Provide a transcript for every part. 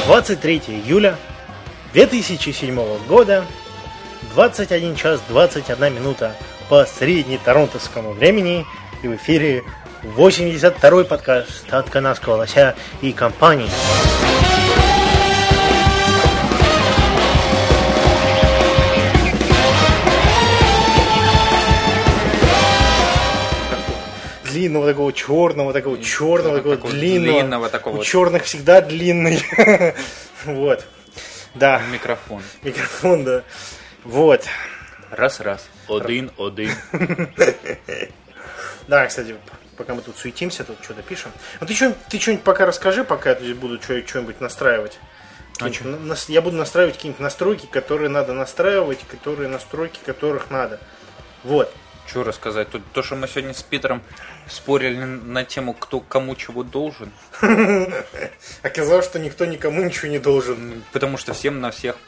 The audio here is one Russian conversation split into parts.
23 июля 2007 года, 21 час 21 минута по среднеторонтовскому времени, и в эфире 82-й подкаст от канадского лося и компании. Длинного такого черного, такого длинного. У черных всегда длинный. Вот. Да. Микрофон, да. Вот. Раз. Один. Да, кстати, пока мы тут суетимся, тут что-то пишем. Ну ты что-нибудь пока расскажи, пока я буду что-нибудь настраивать. Я буду настраивать какие-нибудь настройки, которые надо настраивать, настройки которых надо. Вот. Что рассказать? То, что мы сегодня с Питером спорили на тему, кто кому чего должен. Оказалось, что никто никому ничего не должен. Потому что всем на всех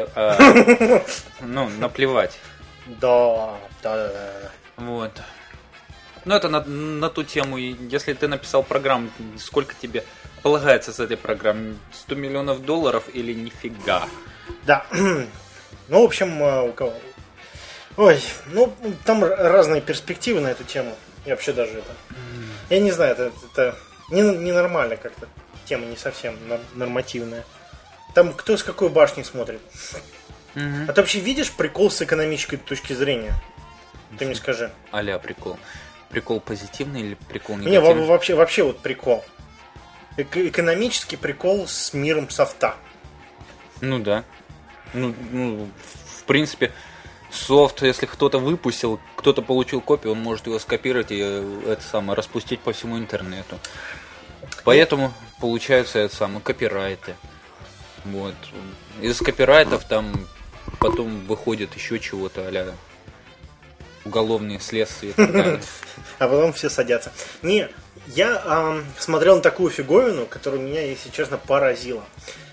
наплевать. Да. Вот. Ну, это на ту тему. Если ты написал программу, сколько тебе полагается с этой программой? $100 миллионов или нифига? Да. Ну, в общем, у кого... Ой, ну, там разные перспективы на эту тему. И вообще даже это... Я не знаю, это ненормально как-то. Тема не совсем нормативная. Там кто с какой башни смотрит. А ты вообще видишь прикол с экономической точки зрения? Ты мне скажи. А-ля прикол. Прикол позитивный или прикол негативный? Не, вообще вот прикол. Экономический прикол с миром софта. Ну да. Ну, в принципе... Софт, если кто-то выпустил, кто-то получил копию, он может его скопировать и распустить по всему интернету. Поэтому получаются копирайты. Вот. Из копирайтов там потом выходит еще чего-то а-ля уголовные следствия и так далее. А потом все садятся. Не, я смотрел на такую фиговину, которая меня, если честно, поразила.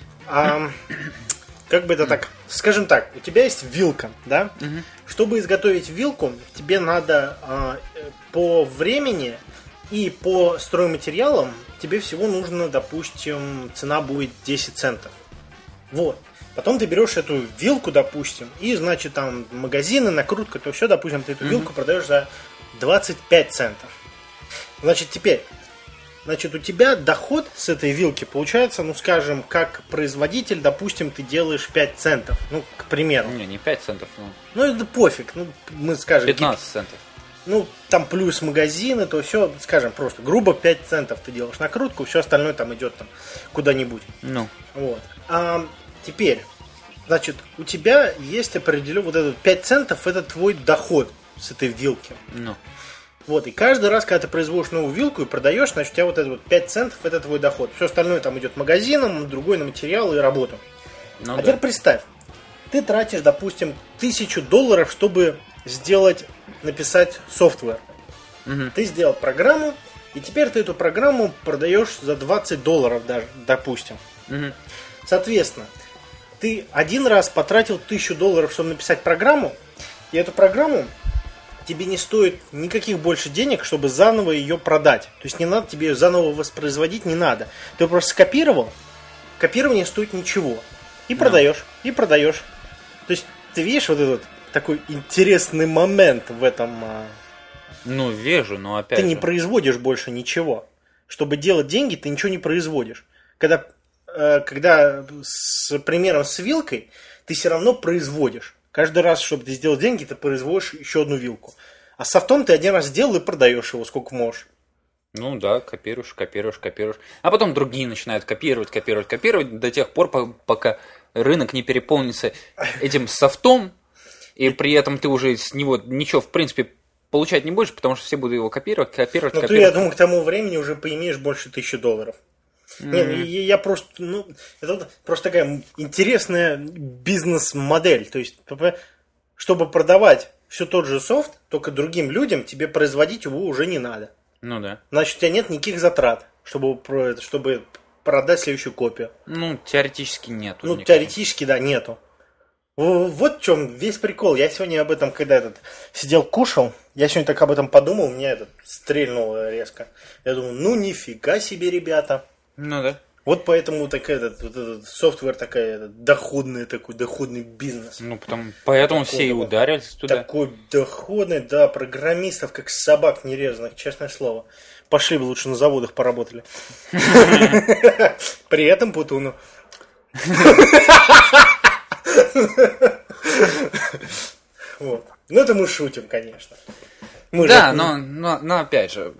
Как бы это так, скажем так, у тебя есть вилка, да? Чтобы изготовить вилку, тебе надо по времени и по стройматериалам тебе всего нужно, допустим, цена будет 10 центов. Вот. Потом ты берешь эту вилку, допустим, и, значит, там магазины, накрутка, то все, допустим, ты эту вилку продаешь за 25 центов. Значит, теперь... Значит, у тебя доход с этой вилки получается, ну, скажем, как производитель, допустим, ты делаешь 5 центов. Ну, к примеру. Не 5 центов. Ну, это пофиг. Ну, мы скажем... 15 центов. Ну, там плюс магазины, то все, скажем, просто грубо 5 центов ты делаешь накрутку, все остальное там идет там куда-нибудь. Ну. Вот. А теперь, значит, у тебя есть определенный вот этот 5 центов, это твой доход с этой вилки. Ну. Вот, и каждый раз, когда ты производишь новую вилку и продаешь, значит, у тебя вот это вот 5 центов, это твой доход. Все остальное там идет магазинам, другой на материал и работу. Ну, теперь представь, ты тратишь, допустим, $1000, чтобы написать софтвер. Ты сделал программу, и теперь ты эту программу продаешь за $20 даже, допустим. Соответственно, ты один раз потратил $1000, чтобы написать программу, и эту программу тебе не стоит никаких больше денег, чтобы заново ее продать. То есть не надо тебе ее заново воспроизводить, не надо. Ты просто скопировал, копирование стоит ничего. И продаешь, и продаешь. То есть ты видишь вот этот такой интересный момент в этом. Ну, вижу, но опять ты не производишь больше ничего. Чтобы делать деньги, ты ничего не производишь. Когда с примером с вилкой, ты все равно производишь. Каждый раз, чтобы ты сделал деньги, ты производишь еще одну вилку. А с софтом ты один раз сделал и продаешь его сколько можешь. Ну да, копируешь. А потом другие начинают копировать до тех пор, пока рынок не переполнится этим софтом, и при этом ты уже с него ничего, в принципе, получать не будешь, потому что все будут его копировать. Ну ты, я думаю, к тому времени уже поимеешь больше $1000. Я просто, это просто такая интересная бизнес-модель. То есть, чтобы продавать все тот же софт, только другим людям, тебе производить его уже не надо. Ну да. Значит, у тебя нет никаких затрат, чтобы продать следующую копию. Ну, теоретически нету. Ну, теоретически, да, нету. Вот в чем весь прикол. Я сегодня об этом, когда сидел, кушал, я сегодня так об этом подумал, меня стрельнуло резко. Я думаю, ну нифига себе, ребята. Ну да. Вот поэтому этот софтвер такой доходный бизнес. Ну, поэтому все и ударились туда. Такой доходный, да, программистов, как собак нерезанных, честное слово. Пошли бы лучше на заводах поработали. При этом Путуну. Вот. Ну, это мы шутим, конечно. Да, но опять же,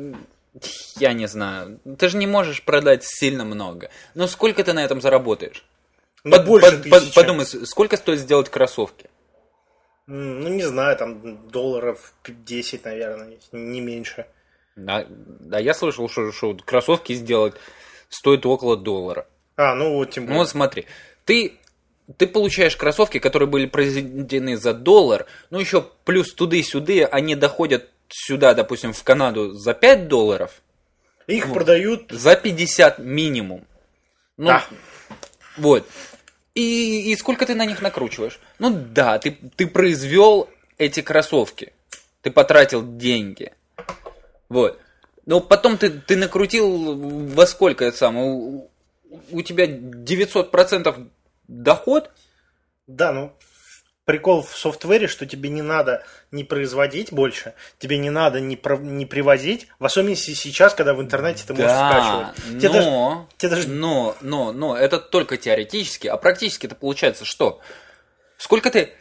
я не знаю. Ты же не можешь продать сильно много. Но сколько ты на этом заработаешь? Больше тысячи. Подумай, сколько стоит сделать кроссовки? Ну, не знаю, там долларов 10, наверное, не меньше. Да, я слышал, что кроссовки сделать стоит около $1. Ну вот тем более. Ну вот смотри, ты получаешь кроссовки, которые были произведены за $1, ну еще плюс туды-сюды, они доходят сюда, допустим, в Канаду за $5. Их продают за 50 минимум. Ну, да. Вот. И сколько ты на них накручиваешь? Ну да, ты произвел эти кроссовки. Ты потратил деньги. Вот. Но потом ты накрутил во сколько это самое? У тебя 900% доход? Да, ну прикол в софтвере, что тебе не надо не производить больше, тебе не надо не привозить, в особенности сейчас, когда в интернете ты можешь скачивать. Но это только теоретически, а практически это получается что? Сколько ты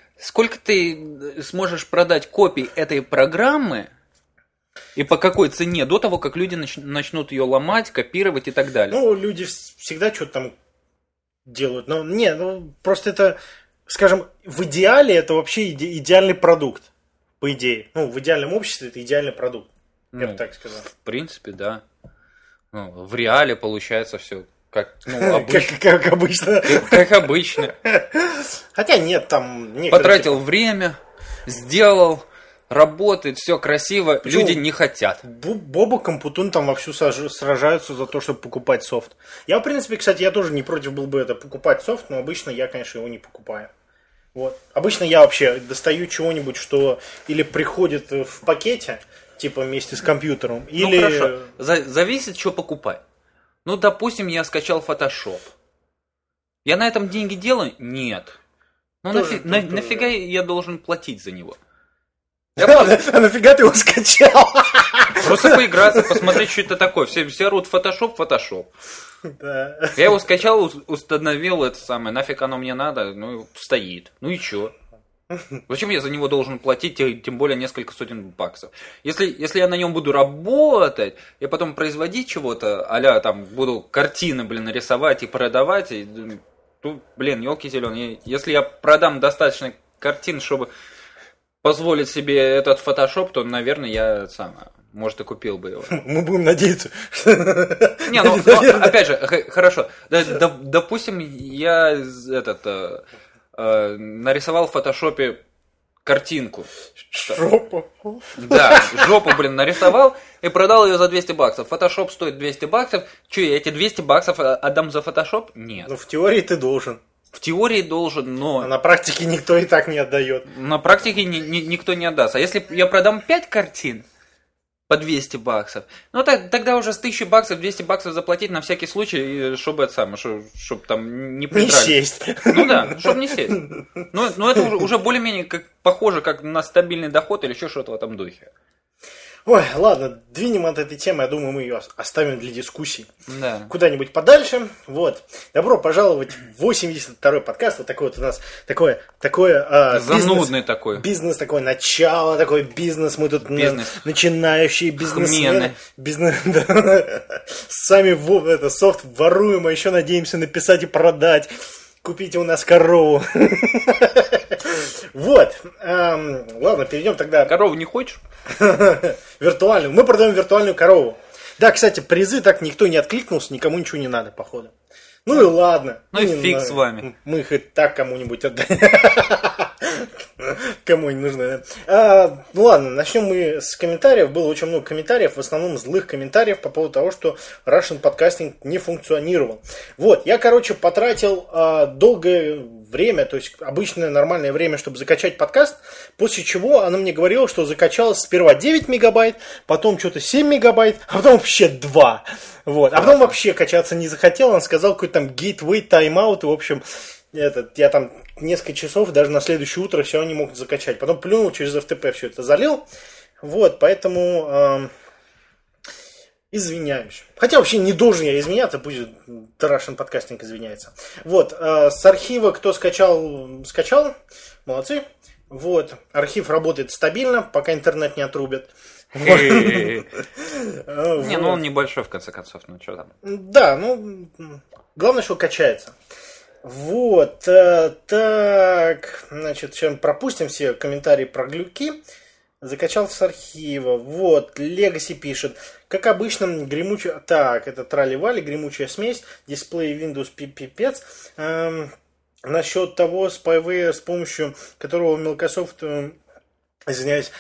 сможешь продать копий этой программы и по какой цене до того, как люди начнут ее ломать, копировать и так далее? Ну, люди всегда что-то там делают. Но просто это, скажем, в идеале это вообще идеальный продукт, по идее. Ну, в идеальном обществе это идеальный продукт, я бы так сказал. В принципе, да. Ну, в реале получается все как обычно. Как обычно. Как обычно. Хотя нет, там... Потратил время, сделал, работает, все красиво, почему? Люди не хотят. Боба Компутун там вовсю сражаются за то, чтобы покупать софт. Я, в принципе, кстати, я тоже не против был бы покупать софт, но обычно я, конечно, его не покупаю. Вот. Обычно я вообще достаю чего-нибудь, что или приходит в пакете, типа вместе с компьютером, или... Ну, хорошо. Зависит, что покупать. Ну, допустим, я скачал Photoshop. Я на этом деньги делаю? Нет. Ну, нафига я должен платить за него? А нафига ты его скачал? Просто поиграться, посмотреть, что это такое. Все орут Photoshop. Да. Я его скачал, установил это самое. Нафиг оно мне надо? Ну, стоит. Ну и чё? Зачем я за него должен платить, тем более несколько сотен баксов? Если я на нем буду работать, и потом производить чего-то, а-ля там буду картины, рисовать и продавать, елки зеленые. Если я продам достаточно картин, чтобы позволить себе этот Photoshop, то, наверное, я может, и купил бы его. Мы будем надеяться. Не, опять же, хорошо. Допустим, я нарисовал в фотошопе картинку. Жопу. Да, жопу, нарисовал и продал ее за $200. Фотошоп стоит $200. Че, я эти $200 отдам за фотошоп? Нет. Ну, в теории ты должен. В теории должен, но... А на практике никто и так не отдает. На практике никто не отдаст. А если я продам 5 картин по $200, ну тогда уже с $1000 $200 заплатить на всякий случай, чтобы чтобы там не придрались. Не сесть. Ну да, чтобы не сесть. Ну это уже более-менее похоже как на стабильный доход или еще что-то в этом духе. Ой, ладно, двинем от этой темы, я думаю, мы ее оставим для дискуссий. Да. Куда-нибудь подальше. Вот. Добро пожаловать в 82-й подкаст. Вот такой вот у нас такое занудный такой. Бизнес такое, начало, такой бизнес. Мы тут начинающие бизнесмены. Сами софт воруем, а еще надеемся написать и продать. Купите у нас корову. Вот. Ладно, перейдем тогда. Корову не хочешь? Виртуальную. Мы продаем виртуальную корову. Да, кстати, призы так никто не откликнулся, никому ничего не надо, походу. Ну и ладно. Ну и фиг с вами. Мы их и так кому-нибудь отдаем. Кому не нужно, да? Ну ладно, начнем мы с комментариев. Было очень много комментариев, в основном злых комментариев по поводу того, что Russian подкастинг не функционировал. Вот, я, короче, потратил долгое время, то есть обычное нормальное время, чтобы закачать подкаст, после чего она мне говорила, что закачалось сперва 9 мегабайт, потом что-то 7 мегабайт, а потом вообще 2. Вот. А потом вообще качаться не захотел, он сказал какой-то там gateway, тайм-аут, и, в общем, я там несколько часов, даже на следующее утро все равно не мог закачать. Потом плюнул, через FTP все это залил. Вот, поэтому извиняюсь. Хотя вообще не должен я извиняться, пусть Russian подкастинг извиняется. Вот, с архива кто скачал, молодцы. Вот, архив работает стабильно, пока интернет не отрубят. Не, ну он небольшой, в конце концов, ну что там. Да, ну, главное, что качается. Вот, так, значит, сейчас пропустим все комментарии про глюки. Закачал с архива. Вот, Legacy пишет. Как обычно, гремучая... Так, это трали-вали, гремучая смесь. Дисплей Windows пипец. Насчет того spyware, с помощью которого Microsoft, извиняюсь,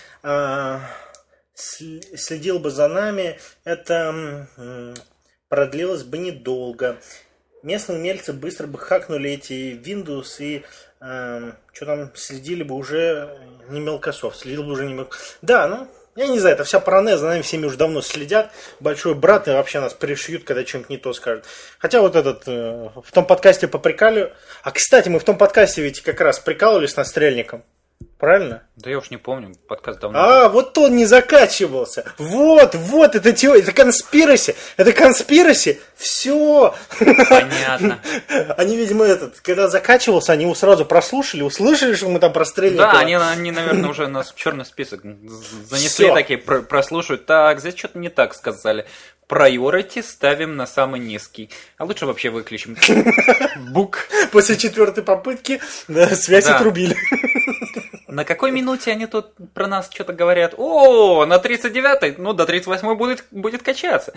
следил бы за нами, это продлилось бы недолго. Местные умельцы быстро бы хакнули эти Windows и что там следили бы уже не Microsoft, следил бы уже не Microsoft. Да, ну, я не знаю, это вся паранойя, за нами всеми уже давно следят. Большой брат и вообще нас пришьют, когда что-нибудь не то скажут. Хотя вот этот, в том подкасте поприкалывали. А, кстати, мы в том подкасте ведь как раз прикалывались над Стрельником. Правильно? Да я уж не помню, подкаст давно. Вот он не закачивался. Вот, это теория, это конспираси. Все. Понятно. Они, видимо, когда закачивался, они его сразу прослушали, услышали, что мы там прострелили. Да, они, наверное, уже нас в черный список занесли, всё. Такие прослушивают. Так, здесь что-то не так сказали. Priority ставим на самый низкий. А лучше вообще выключим. Бук. После 4-й попытки связь отрубили. На какой минуте они тут про нас что-то говорят? О, на 39-й, ну до 38-й будет качаться.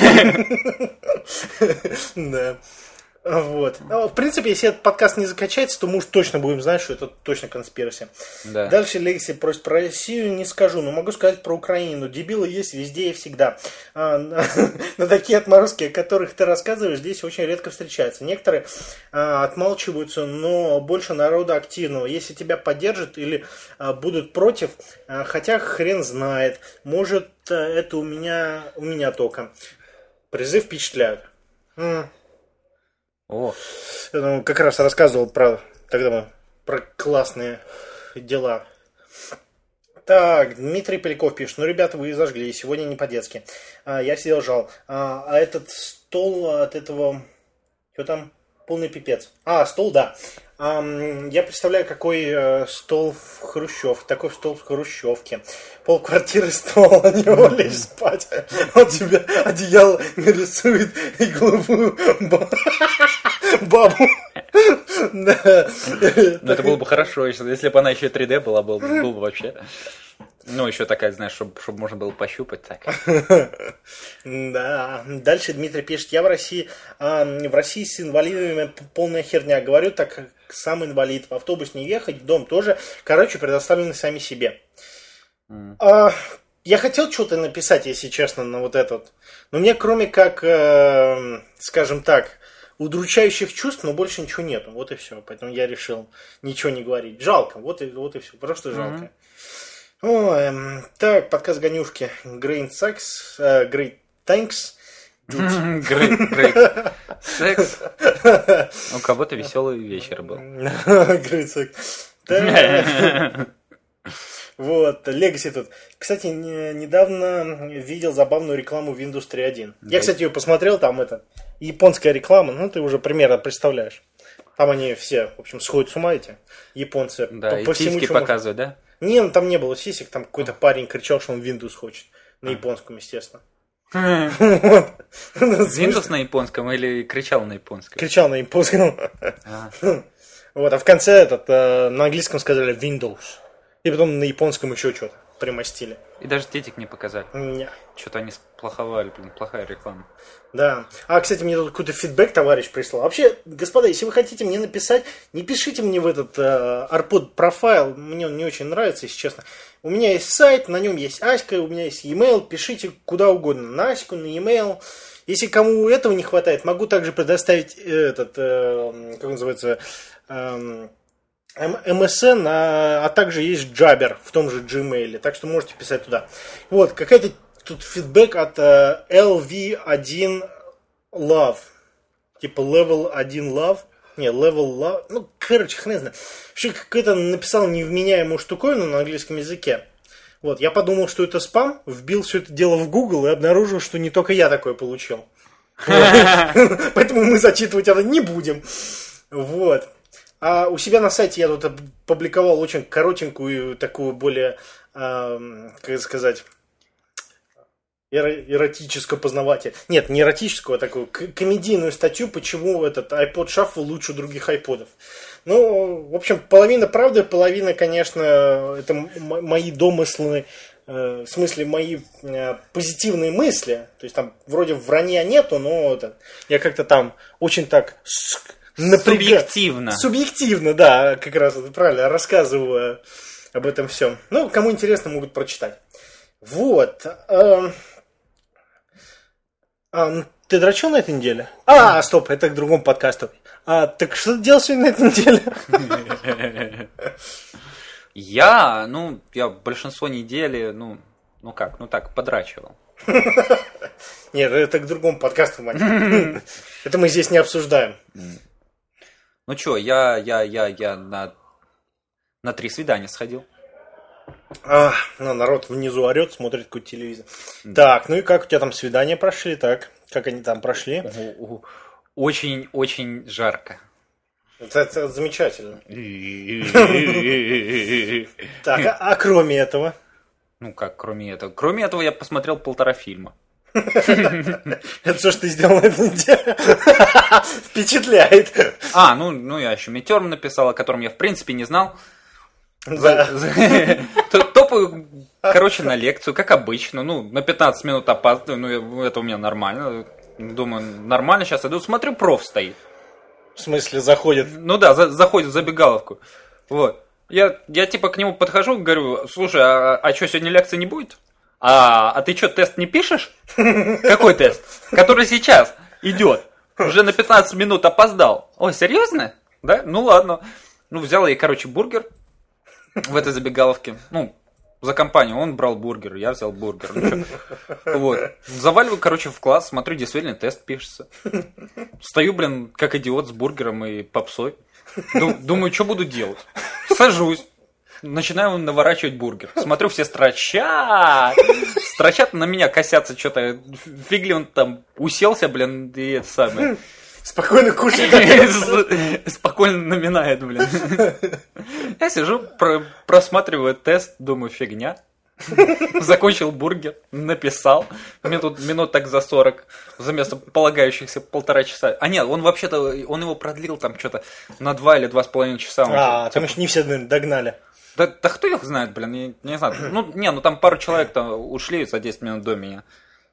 Да. Вот. В принципе, если этот подкаст не закачается, то мы уж точно будем знать, что это точно конспираси. Да. Дальше Legacy просит про Россию, не скажу, но могу сказать про Украину. Дебилы есть везде и всегда. Но такие отморозки, о которых ты рассказываешь, здесь очень редко встречаются. Некоторые отмалчиваются, но больше народа активного. Если тебя поддержат или будут против, хотя хрен знает. Может, это у меня только. Призы впечатляют. О. Я как раз рассказывал про классные дела. Так, Дмитрий Поляков пишет. Ну, ребята, вы зажгли, сегодня не по-детски. Я сидел жал. А этот стол от этого... Что там? Полный пипец. Стол, да. Я представляю, какой стол в Хрущев. Такой стол в Хрущевке. Полквартиры стол, на него лечь спать. Он тебе одеяло нарисует и голубую бабу. Ну, это было бы хорошо, если бы она еще 3D была, был бы вообще... Ну, еще такая, знаешь, чтобы можно было пощупать так. Да. Дальше Дмитрий пишет, я в России с инвалидами полная херня. Говорю, так как сам инвалид. В автобус не ехать, в дом тоже. Короче, предоставлены сами себе. Я хотел что-то написать, если честно, на вот это. Но мне кроме как, скажем так, удручающих чувств, но больше ничего нету. Вот и все. Поэтому я решил ничего не говорить. Жалко. Вот и все. Просто жалко. Так, подкаст Ганюшки. Great thanks. Great секс. У кого-то веселый вечер был. Great sex. Вот, Legacy тут. Кстати, недавно видел забавную рекламу Windows 3.1. Я, кстати, ее посмотрел, там японская реклама, ну ты уже примерно представляешь. Там они все, в общем, сходят с ума эти японцы. Да, и сиськи показывают, да? Не, ну там не было сисек, там какой-то парень кричал, что он Windows хочет. На японском, естественно. Windows на японском или кричал на японском? Кричал на японском. Вот, а в конце на английском сказали Windows. И потом на японском еще что-то. примостили. И даже тетик не показали. Не. Что-то они сплоховали, плохая реклама. Да. Кстати, мне тут какой-то фидбэк товарищ прислал. Вообще, господа, если вы хотите мне написать, не пишите мне в этот Арпод профайл. Мне он не очень нравится, если честно. У меня есть сайт, на нем есть Аська, у меня есть e-mail. Пишите куда угодно. На Аську, на e-mail. Если кому этого не хватает, могу также предоставить этот, как называется, MSN, а также есть Jabber в том же Gmail. Так что можете писать туда. Вот, какая-то тут фидбэк от LV1 Love. Типа Level 1 Love. Не, Level Love. Ну, короче, хрен знает. Вообще, какой-то написал невменяемую штуковину на английском языке. Вот, я подумал, что это спам, вбил все это дело в Google и обнаружил, что не только я такое получил. Поэтому мы зачитывать это не будем. Вот. А у себя на сайте я тут опубликовал очень коротенькую, такую более, как сказать, эротическо-познавательную. Нет, не эротическую, а такую комедийную статью, почему этот iPod Shuffle лучше других iPod'ов. Ну, в общем, половина правды, половина, конечно, это мои домыслы, в смысле, мои позитивные мысли. То есть там вроде вранья нету, но это, я как-то там очень так субъективно. Субъективно, да, как раз это правильно, рассказываю об этом всем. Ну, кому интересно, могут прочитать. Вот. Ты дрочил на этой неделе? Стоп, это к другому подкасту. Так что ты делал сегодня на этой неделе? Я большинство недели, подрачивал. Нет, это к другому подкасту, мать. Это мы здесь не обсуждаем. Ну что, я на 3 свидания сходил. Народ внизу орет, смотрит какой-то телевизор. Так, ну и как у тебя там свидания прошли? Так, как они там прошли? Очень-очень жарко. Это замечательно. Так, а кроме этого? Ну как, кроме этого? Кроме этого я посмотрел 1,5 фильма. Это что ж ты сделал на этой неделе? Впечатляет. Я еще Метерм написал, о котором я в принципе не знал. Топаю, на лекцию, как обычно. На 15 минут опаздываю, это у меня нормально. Думаю, нормально, сейчас иду, смотрю, проф стоит. В смысле, заходит? Заходит в забегаловку. Вот. Я типа к нему подхожу, говорю, слушай, а что, сегодня лекции не будет? А ты что, тест не пишешь? Какой тест? Который сейчас идет. Уже на 15 минут опоздал. Ой, серьезно? Да? Ну ладно. Взял я, бургер в этой забегаловке. За компанию. Он брал бургер, я взял бургер. Вот. Заваливаю, в класс, смотрю, действительно тест пишется. Стою, как идиот с бургером и попсой. Думаю, что буду делать? Сажусь. Начинаю наворачивать бургер. Смотрю, все строчат. Строчат, на меня косятся что-то. Фиг ли он там уселся, и это самое. Спокойно кушает. Спокойно наминает, Я сижу, просматриваю тест, думаю, фигня. Закончил бургер, написал. Минут так за 40, вместо полагающихся 1,5 часа. Нет, он вообще-то, он его продлил там что-то на 2 или 2,5 часа. Там еще не все догнали. Да кто их знает, я не знаю. Там пару человек ушли за 10 минут до меня.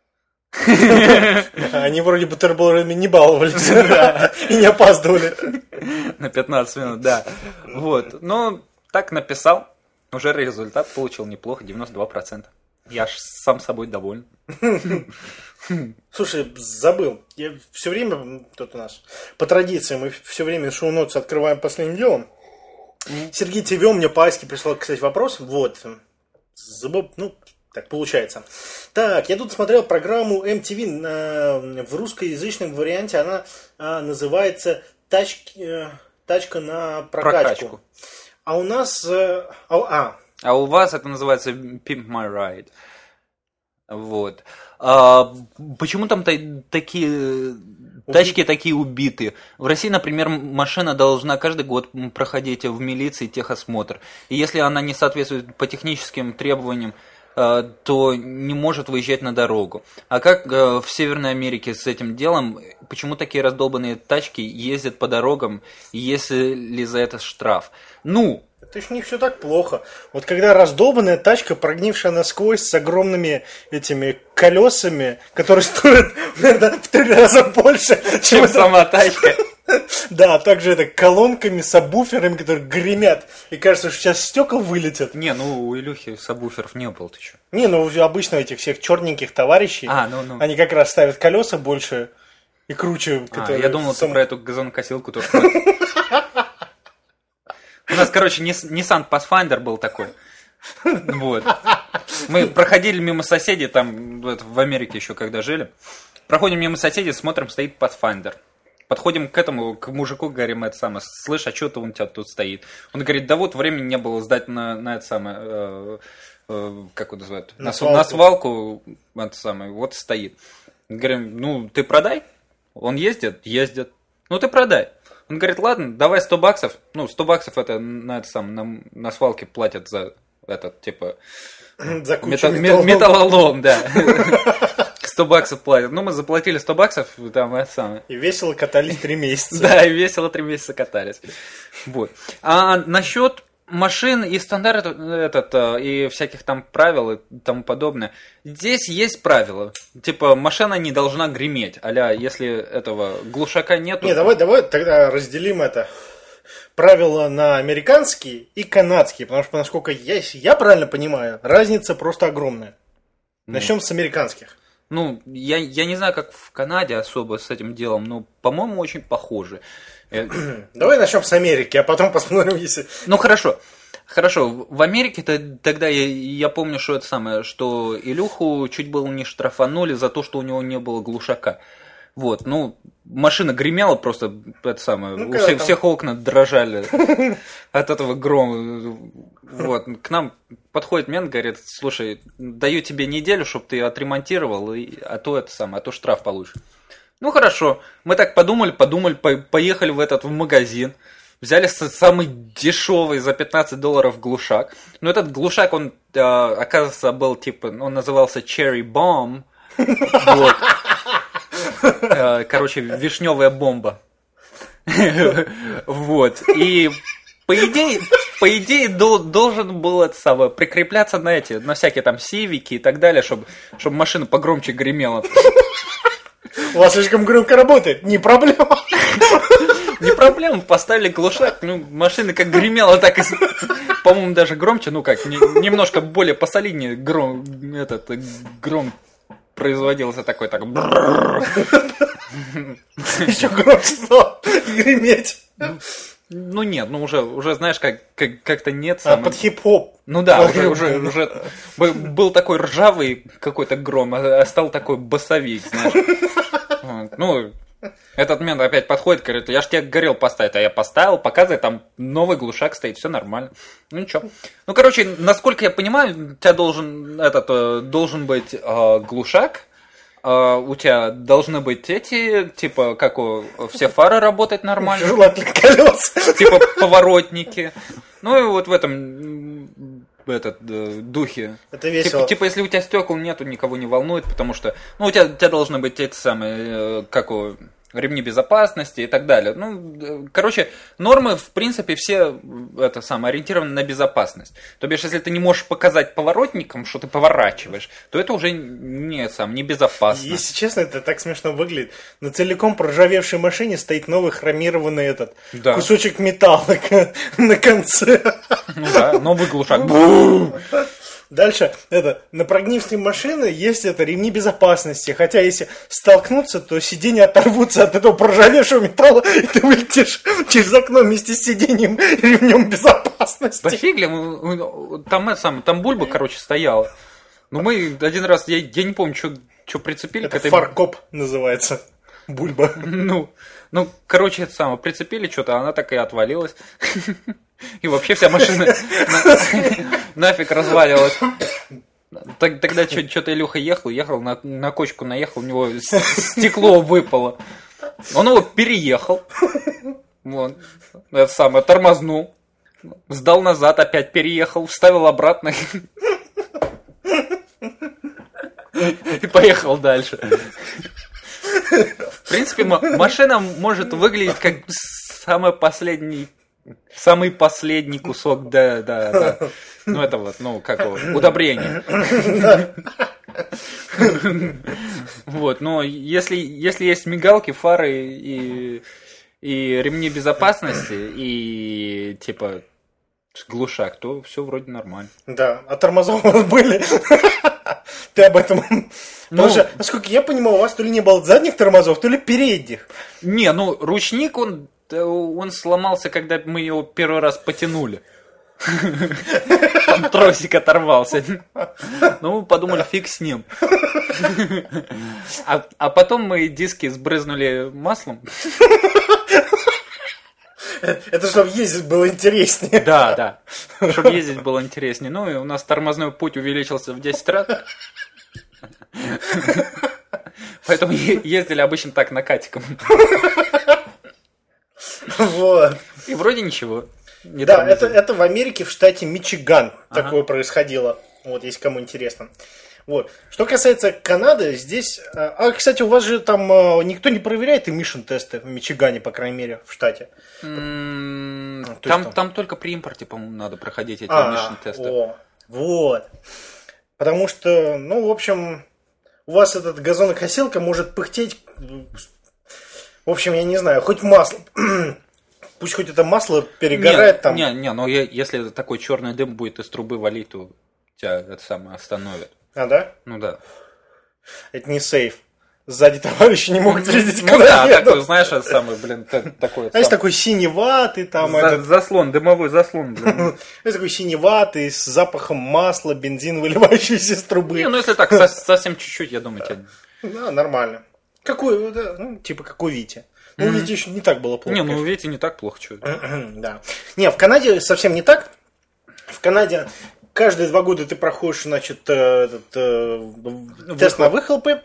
Они вроде бутербродами не баловались и не опаздывали. На 15 минут, да. Вот. Так написал. Уже результат получил неплохо, 92%. Я аж сам собой доволен. Слушай, забыл. Я все время, тут у нас, по традиции, мы все время шоу-нотс открываем последним делом. Сергей ТВ мне по Аське прислал, кстати, вопрос. Вот. Забыл, так получается. Так, я тут смотрел программу MTV в русскоязычном варианте. Она называется «Тачка на прокачку». А у нас... А у вас это называется Pimp My Ride. Вот. Почему там такие... Тачки такие убитые. В России, например, машина должна каждый год проходить в милиции техосмотр. И если она не соответствует по техническим требованиям, то не может выезжать на дорогу. А как в Северной Америке с этим делом? Почему такие раздолбанные тачки ездят по дорогам, если за это штраф? Это ж не все так плохо. Вот когда раздолбанная тачка, прогнившая насквозь, с огромными этими колесами, которые стоят, наверное, в 3 раза больше, чем сама тачка. Да, а также это колонками, сабвуферами, которые гремят. И кажется, что сейчас стекла вылетят. Не, ну у Илюхи сабвуферов не было, ты что? Не, ну обычно этих всех черненьких товарищей, они как раз ставят колеса больше и круче. Я думал, ты про эту газонокосилку тоже. У нас, короче, Nissan Pathfinder был такой. Вот. Мы проходили мимо соседей, там в Америке еще когда жили. Проходим мимо соседей, смотрим, стоит Pathfinder. Подходим к мужику, говорим, это самое, слышь, а что ты у тебя тут стоит? Он говорит, да вот времени не было сдать на это самое, как его называют? На свалку, это самое, вот стоит. Говорим, ну ты продай? Он ездит? Ездит. Ну ты продай. Он говорит, ладно, давай $100. Ну, $100 это на это самое, на свалке платят за этот, типа, за металлолом, да. $100 платят. Ну, мы заплатили $100, там это самое. И весело катались 3 месяца. Да, и весело 3 месяца катались. Вот. А насчет машин и стандартов и всяких там правил и тому подобное. Здесь есть правила. Типа, машина не должна греметь. А-ля, если этого глушака нету... Не, давай тогда разделим это. Правила на американские и канадские. Потому что, насколько я правильно понимаю, разница просто огромная. Начнем с американских. Ну, я не знаю, как в Канаде особо с этим делом, но, по-моему, очень похоже. Давай начнем с Америки, а потом посмотрим, если... Ну, хорошо. Хорошо, в Америке тогда я помню, что это самое, что Илюху чуть было не штрафанули за то, что у него не было глушака. Вот, ну, машина гремела просто, это самое, у всех окна дрожали от этого грома. Вот, к нам подходит мент, говорит, слушай, даю тебе неделю, чтобы ты отремонтировал, а то штраф получишь. Ну, хорошо, мы так подумали, поехали в магазин, взяли самый дешевый за $15 глушак. Но этот глушак, он, оказывается, был типа, он назывался Cherry Bomb. Вот. Короче, вишневая бомба. Вот. И по идее должен был это самое прикрепляться на всякие там сивики и так далее, чтобы машина погромче гремела. У вас слишком громко работает, не проблема. Не проблема, поставили глушак, ну, машина как гремела, так и, по-моему, даже громче, ну как, немножко более посолиднее гром производился такой, так. Еще громче стало греметь. Ну нет, ну уже знаешь, как-то нет. Под хип-хоп. Ну да, уже был такой ржавый какой-то гром, а стал такой басовик, знаешь. Ну, этот мент опять подходит, говорит, я ж тебе говорил поставить, а я поставил, показывает, там новый глушак стоит, все нормально. Ну ничего. Ну, короче, насколько я понимаю, у тебя должен быть глушак, у тебя должны быть эти, типа, как все фары работать нормально. Желательно колеса. Типа поворотники. Ну и вот в этом духе. Это весело. Типа, если у тебя стекол нету, никого не волнует, потому что, ну, у тебя должны быть эти самые, ремни безопасности и так далее. Ну, короче, нормы, в принципе, все ориентированы на безопасность. То бишь, если ты не можешь показать поворотникам, что ты поворачиваешь, то это уже не безопасно. Если честно, это так смешно выглядит. На целиком проржавевшей машине стоит новый хромированный кусочек металла на конце. Ну да, новый глушак. Дальше, на прогнившей машины есть ремни безопасности. Хотя, если столкнуться, то сиденья оторвутся от этого проржавевшего металла, и ты вылетишь через окно вместе с сиденьем и ремнем безопасности. Да фигли, там бульба, короче, стояла. Но мы один раз, я не помню, что прицепили к этой... Фаркоп называется. Бульба. Ну, короче, прицепили что-то, она так и отвалилась. И вообще вся машина нафиг разваливалась. Тогда что-то Илюха ехал, на кочку наехал, у него стекло выпало. Он его переехал. Вот. Тормознул. Сдал назад, опять переехал, вставил обратно. И поехал дальше. В принципе, машина может выглядеть как самый последний Самый последний кусок, да. Ну, это вот, как его, удобрение. Вот, но если есть мигалки, фары и ремни безопасности, и, типа, глушак, то все вроде нормально. Да, а тормоза у вас были? Ты об этом... Потому что, насколько я понимаю, у вас то ли не было задних тормозов, то ли передних. Не, ручник, он сломался, когда мы его первый раз потянули. Там тросик оторвался. Подумали, фиг с ним. А потом мы диски сбрызнули маслом. Это чтобы ездить было интереснее. Да. Чтобы ездить было интереснее. И у нас тормозной путь увеличился в 10 раз. Поэтому ездили обычно так накатиком. Вот. И вроде ничего. Да, это в Америке, в штате Мичиган такое происходило. Вот, если кому интересно. Вот. Что касается Канады, здесь... кстати, у вас же там никто не проверяет эмишн-тесты в Мичигане, по крайней мере, в штате. Там только при импорте, по-моему, надо проходить эти эмишн-тесты. Вот. Потому что, в общем, у вас этот газонокосилка может пыхтеть... В общем, я не знаю, хоть масло... Пусть хоть это масло перегорает там. Но если такой черный дым будет из трубы валить, то тебя это самое остановит. А, да? Ну да. Это не сейф. Сзади товарищи не могут видеть, когда едут. Такой, знаешь, это самый, такой... Есть такой синеватый там... Заслон, дымовой заслон, блин. Есть такой синеватый, с запахом масла, бензин, выливающийся из трубы. Если так, совсем чуть-чуть, я думаю, тебе... Да, нормально. Какой, типа как у Вити. У Вити еще не так было плохо. У Вити не так плохо, что. Да. Не, в Канаде совсем не так. В Канаде каждые 2 года ты проходишь, значит, тест на выхлопы.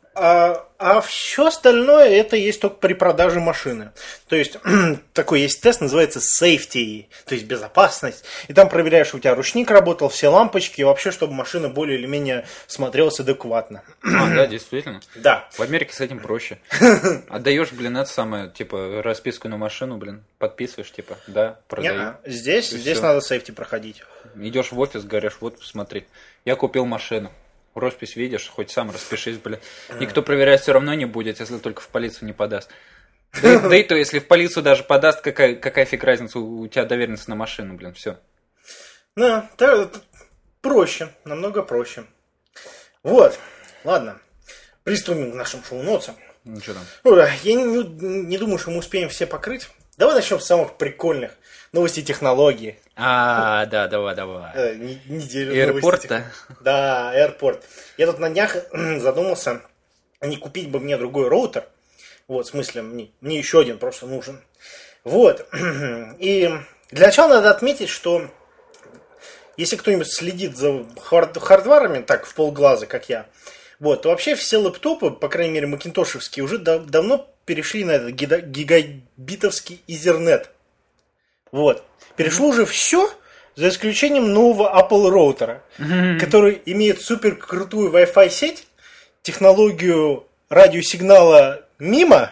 А все остальное это есть только при продаже машины. То есть такой есть тест, называется safety, то есть безопасность. И там проверяешь, что у тебя ручник работал, все лампочки, и вообще, чтобы машина более или менее смотрелась адекватно. Да, действительно. Да. В Америке с этим проще. Отдаешь, это самое, типа, расписку на машину, подписываешь, типа, да, продаю. Здесь надо safety проходить. Идешь в офис, говоришь, вот, смотри, я купил машину. Роспись видишь, хоть сам распишись, Никто проверять все равно не будет, если только в полицию не подаст. Да и то, если в полицию даже подаст, какая фиг разница, у тебя доверенность на машину, все. Да, проще, намного проще. Вот, ладно, приступим к нашим шоу-нотсам. Что там? Я не думаю, что мы успеем все покрыть. Давай начнем с самых прикольных. Новости технологии. Да, давай. Неделю Аэропорт, да? Да, аэропорт. Я тут на днях задумался, не купить бы мне другой роутер. Вот, в смысле, мне еще один просто нужен. Вот. И для начала надо отметить, что если кто-нибудь следит за хардварами, так, в полглаза, как я, вот, то вообще все лэптопы, по крайней мере, макинтошевские, уже давно перешли на этот гигабитовский Ethernet. Вот. Перешло уже все, за исключением нового Apple роутера, который имеет супер крутую Wi-Fi сеть, технологию радиосигнала мимо.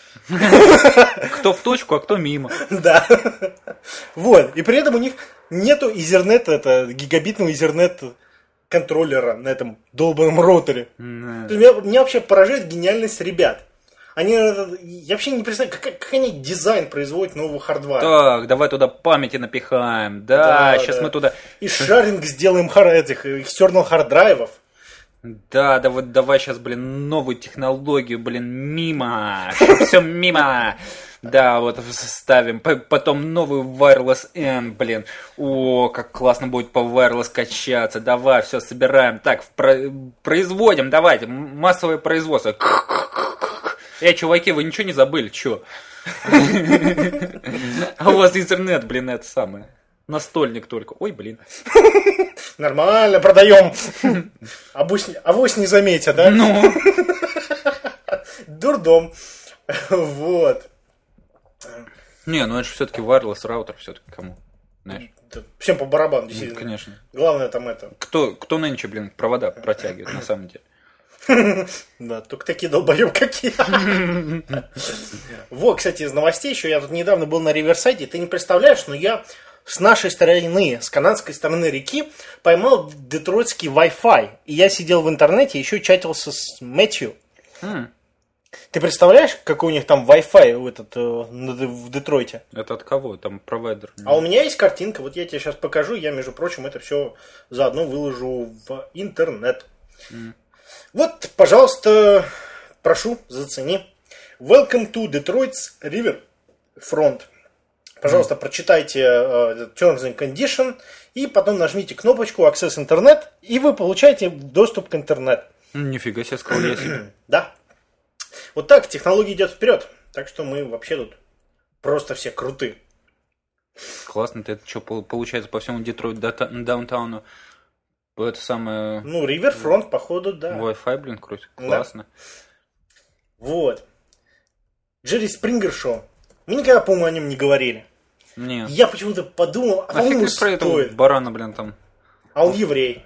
Кто в точку, а кто мимо. Да. Вот. И при этом у них нету Ethernet, это гигабитного Ethernet контроллера на этом долбанном роутере. Меня вообще поражает гениальность ребят. Я вообще не представляю, как они дизайн производят нового хардвара. Так, давай туда памяти напихаем. Да, сейчас мы туда... И шаринг сделаем этих external hard-драйвов. Да, вот давай сейчас, новую технологию, мимо. Все мимо. Да, вот ставим. Потом новую Wireless N, О, как классно будет по Wireless качаться. Давай, все, собираем. Так, производим, давайте. Массовое производство. Чуваки, вы ничего не забыли, чё? А у вас интернет, это самое. Настольник только. Ой, Нормально, продаем. Авось не заметят, да? Дурдом. Вот. Не, это же все-таки wireless раутер, все-таки кому? Знаешь? Всем по барабану, действительно. Конечно. Главное там это. Кто нынче, провода протягивает, на самом деле? Да, только такие долбоёб, как я. Вот, кстати, из новостей еще, я тут недавно был на Риверсайде, ты не представляешь, но я с нашей стороны, с канадской стороны реки, поймал детройтский Wi-Fi. И я сидел в интернете, еще чатился с Мэтью. Ты представляешь, какой у них там Wi-Fi в Детройте? Это от кого? Там провайдер? А у меня есть картинка, вот я тебе сейчас покажу. Я, между прочим, это все заодно выложу в интернет. Вот, пожалуйста, прошу, зацени. Welcome to Detroit's Riverfront. Пожалуйста, прочитайте Terms and Conditions и потом нажмите кнопочку Access Internet, и вы получаете доступ к интернету. Нифига себе, сказал я себе. Да. Вот так, технология идет вперед. Так что мы вообще тут просто все круты. Классно, ты это что, получается, по всему Детройт даунтауну это самое... Ну, Риверфронт, походу, да. Wi-Fi, блин, крутит. Классно. Да. Вот. Джерри Спрингер шоу. Мы никогда, по-моему, о нем не говорили. Нет. Я почему-то подумал, а по-моему, про этого барана, блин, там. А он еврей.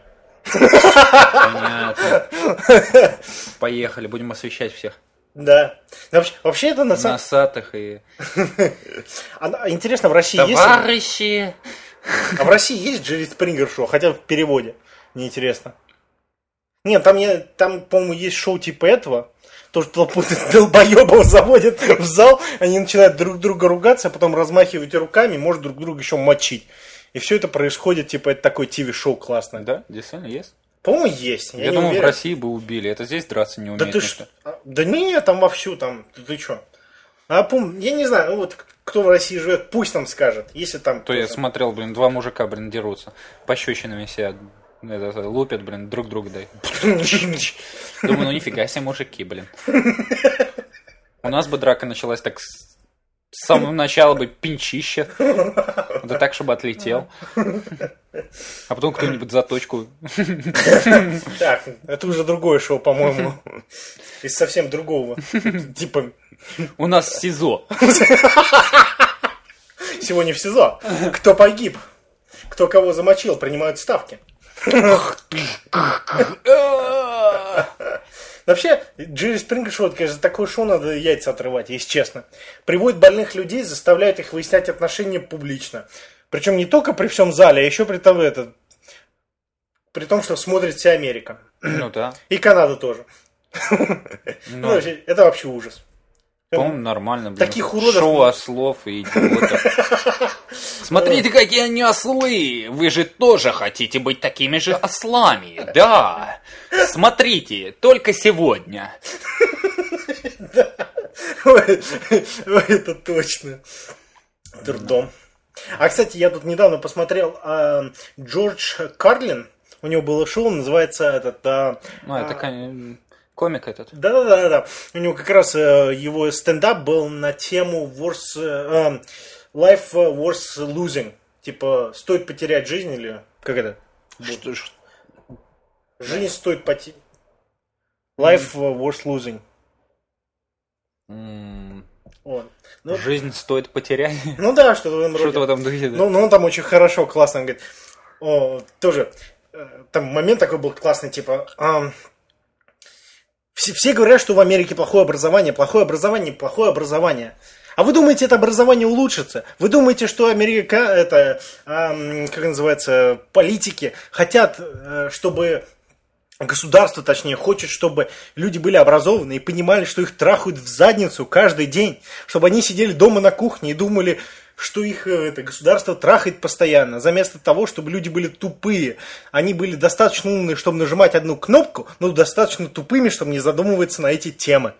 Понятно. Поехали, будем освещать всех. Да. Вообще это на самом... Носатых и... Интересно, в России есть... Товарищи! А в России есть Джерри Спрингер шоу? Хотя в переводе. Неинтересно. Нет, там, по-моему, есть шоу типа этого. То, что толпу долбоебов заводят в зал, они начинают друг друга ругаться, а потом размахивать руками, может друг друга еще мочить. И все это происходит, типа, это такое ТВ-шоу классное. Да? Действительно есть? По-моему, есть. Я думал, в России бы убили. Это здесь драться не умеют. Да ты что? Да не, там вовсю, там, ты что? Я не знаю, ну вот кто в России живет, пусть нам скажет. Если там. То я смотрел, блин, два мужика, блин, дерутся. Пощечинами себя лупят, блин, друг друга дай. Думаю, ну нифига себе мужики, блин. У нас бы драка началась так с самого начала бы пинчище. Да так, чтобы отлетел. А потом кто-нибудь заточку. Так, это уже другое шоу, по-моему. Из совсем другого. Типа... У нас в СИЗО. Сегодня в СИЗО. Кто погиб? Кто кого замочил? Принимают ставки. Вообще, Джерри Спрингер шоу, конечно, за такое шоу надо яйца отрывать, если честно. Приводит больных людей, заставляет их выяснять отношения публично. Причем не только при всем зале, а еще при том, что смотрит вся Америка. Ну да. И Канада тоже. Ну, это вообще ужас. По-моему, нормально, блин. Таких уродов... Шоу ослов и идиотов. Смотрите, какие они ослы! Вы же тоже хотите быть такими же ослами, да? Смотрите, только сегодня. Да. Это точно. Дурдом. А, кстати, я тут недавно посмотрел Джордж Карлин. У него было шоу, называется это... Комик этот. Да. У него как раз его стендап был на тему Life Worth Losing. Типа, стоит потерять жизнь или... Как это? Жизнь стоит потерять... Life Worth Losing. Жизнь стоит потерять? Ну да, что-то в этом роде. Что-то в этом духе, да. Ну, он там очень хорошо, классно. Он говорит, тоже... Там момент такой был классный, типа... Все говорят, что в Америке плохое образование. А вы думаете, это образование улучшится? Вы думаете, что Америка, как называется, политики хотят, чтобы государство, точнее, хочет, чтобы люди были образованы и понимали, что их трахают в задницу каждый день, чтобы они сидели дома на кухне и думали, что их государство трахает постоянно, заместо того, чтобы люди были тупые. Они были достаточно умные, чтобы нажимать одну кнопку, но достаточно тупыми, чтобы не задумываться на эти темы.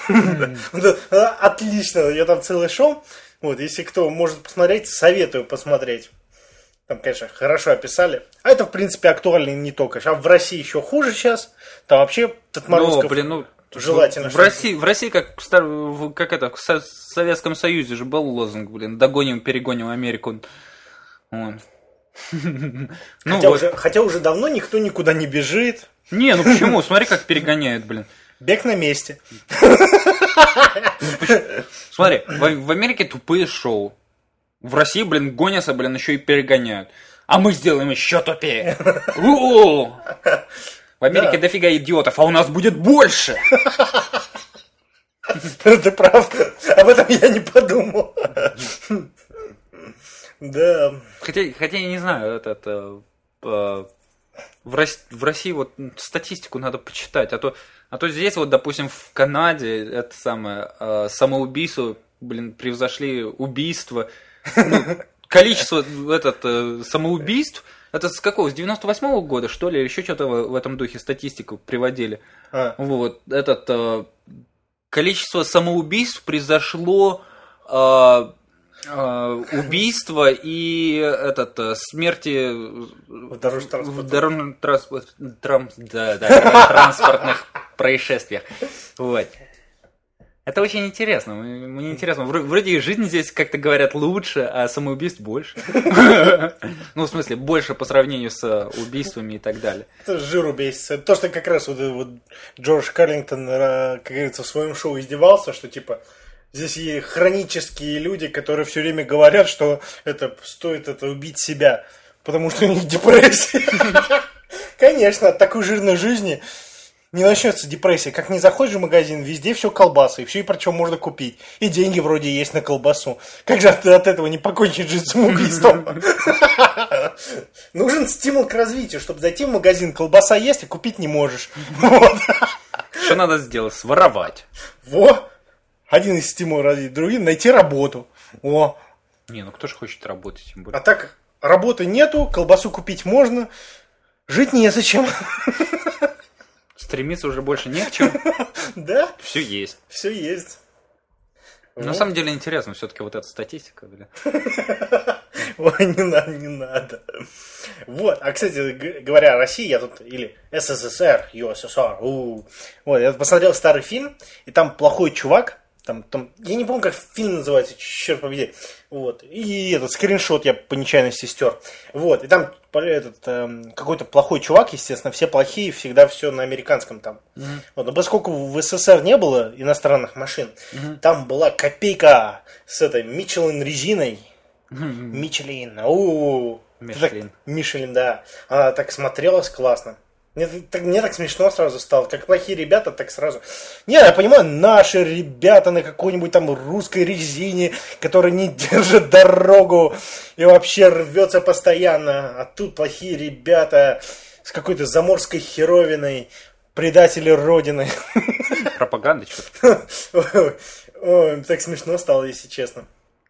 Отлично, я там целое шоу. Вот, если кто может посмотреть, советую посмотреть. Там, конечно, хорошо описали. А это, в принципе, актуально не только. А в России еще хуже сейчас. Там вообще Татмарусков... Желательно. В России как это, в Советском Союзе же был лозунг, блин, догоним, перегоним Америку. Хотя уже давно никто никуда не бежит. Не, ну почему? Смотри, как перегоняют, блин. Бег на месте. Смотри, в Америке тупые шоу. В России, блин, гонятся, блин, еще и перегоняют. А мы сделаем еще тупее. В Америке дофига идиотов, а у нас будет больше. Ты прав. Об этом я не подумал. Да. Хотя я не знаю, в России вот статистику надо почитать, а то здесь вот, допустим, в Канаде это самое самоубийство, превзошли убийство. Количество самоубийств, это с какого? С 98-го года, что ли? Еще что-то в этом духе статистику приводили. Вот, количество самоубийств превзошло убийство и смерти в транспортных происшествиях. Вот. Это очень интересно. Мне интересно. Вроде жизнь здесь, как-то говорят, лучше, а самоубийств больше. Ну, в смысле, больше по сравнению с убийствами и так далее. Это жиру бесится. То, что как раз вот Джордж Карлингтон, как говорится, в своем шоу издевался, что типа здесь есть хронические люди, которые все время говорят, что стоит убить себя, потому что у них депрессия. Конечно, от такой жирной жизни не начнется депрессия. Как не заходишь в магазин, везде все колбасы, и все, и про что можно купить. И деньги вроде есть на колбасу. Как же ты от этого не покончить жизнь самоубийством? Нужен стимул к развитию, чтобы зайти в магазин, колбаса есть, а купить не можешь. Что надо сделать? Своровать. Один из стимулов развития, другой найти работу. Не, кто же хочет работать, тем более. А так, работы нету, колбасу купить можно, жить незачем. Стремиться уже больше не к чему. Да? Все есть. Все есть. На самом деле интересно все-таки вот эта статистика. Ой, не надо. Вот, а кстати, говоря о России, я тут, или СССР, ЮССР, вот, я посмотрел старый фильм, и там плохой чувак, там, я не помню, как фильм называется, черт побери, вот, и этот скриншот я по нечаянности стер, вот, и там какой-то плохой чувак, естественно, все плохие, всегда все на американском там, вот, но поскольку в СССР не было иностранных машин, там была копейка с этой Мичелин резиной, Мичелин, Мишелин, да, она так смотрелась классно. Мне так смешно сразу стало. Как плохие ребята, так сразу. Не, я понимаю, наши ребята на какой-нибудь там русской резине, которая не держит дорогу и вообще рвется постоянно. А тут плохие ребята с какой-то заморской херовиной, предатели Родины. Пропаганда что-то. Так смешно стало, если честно.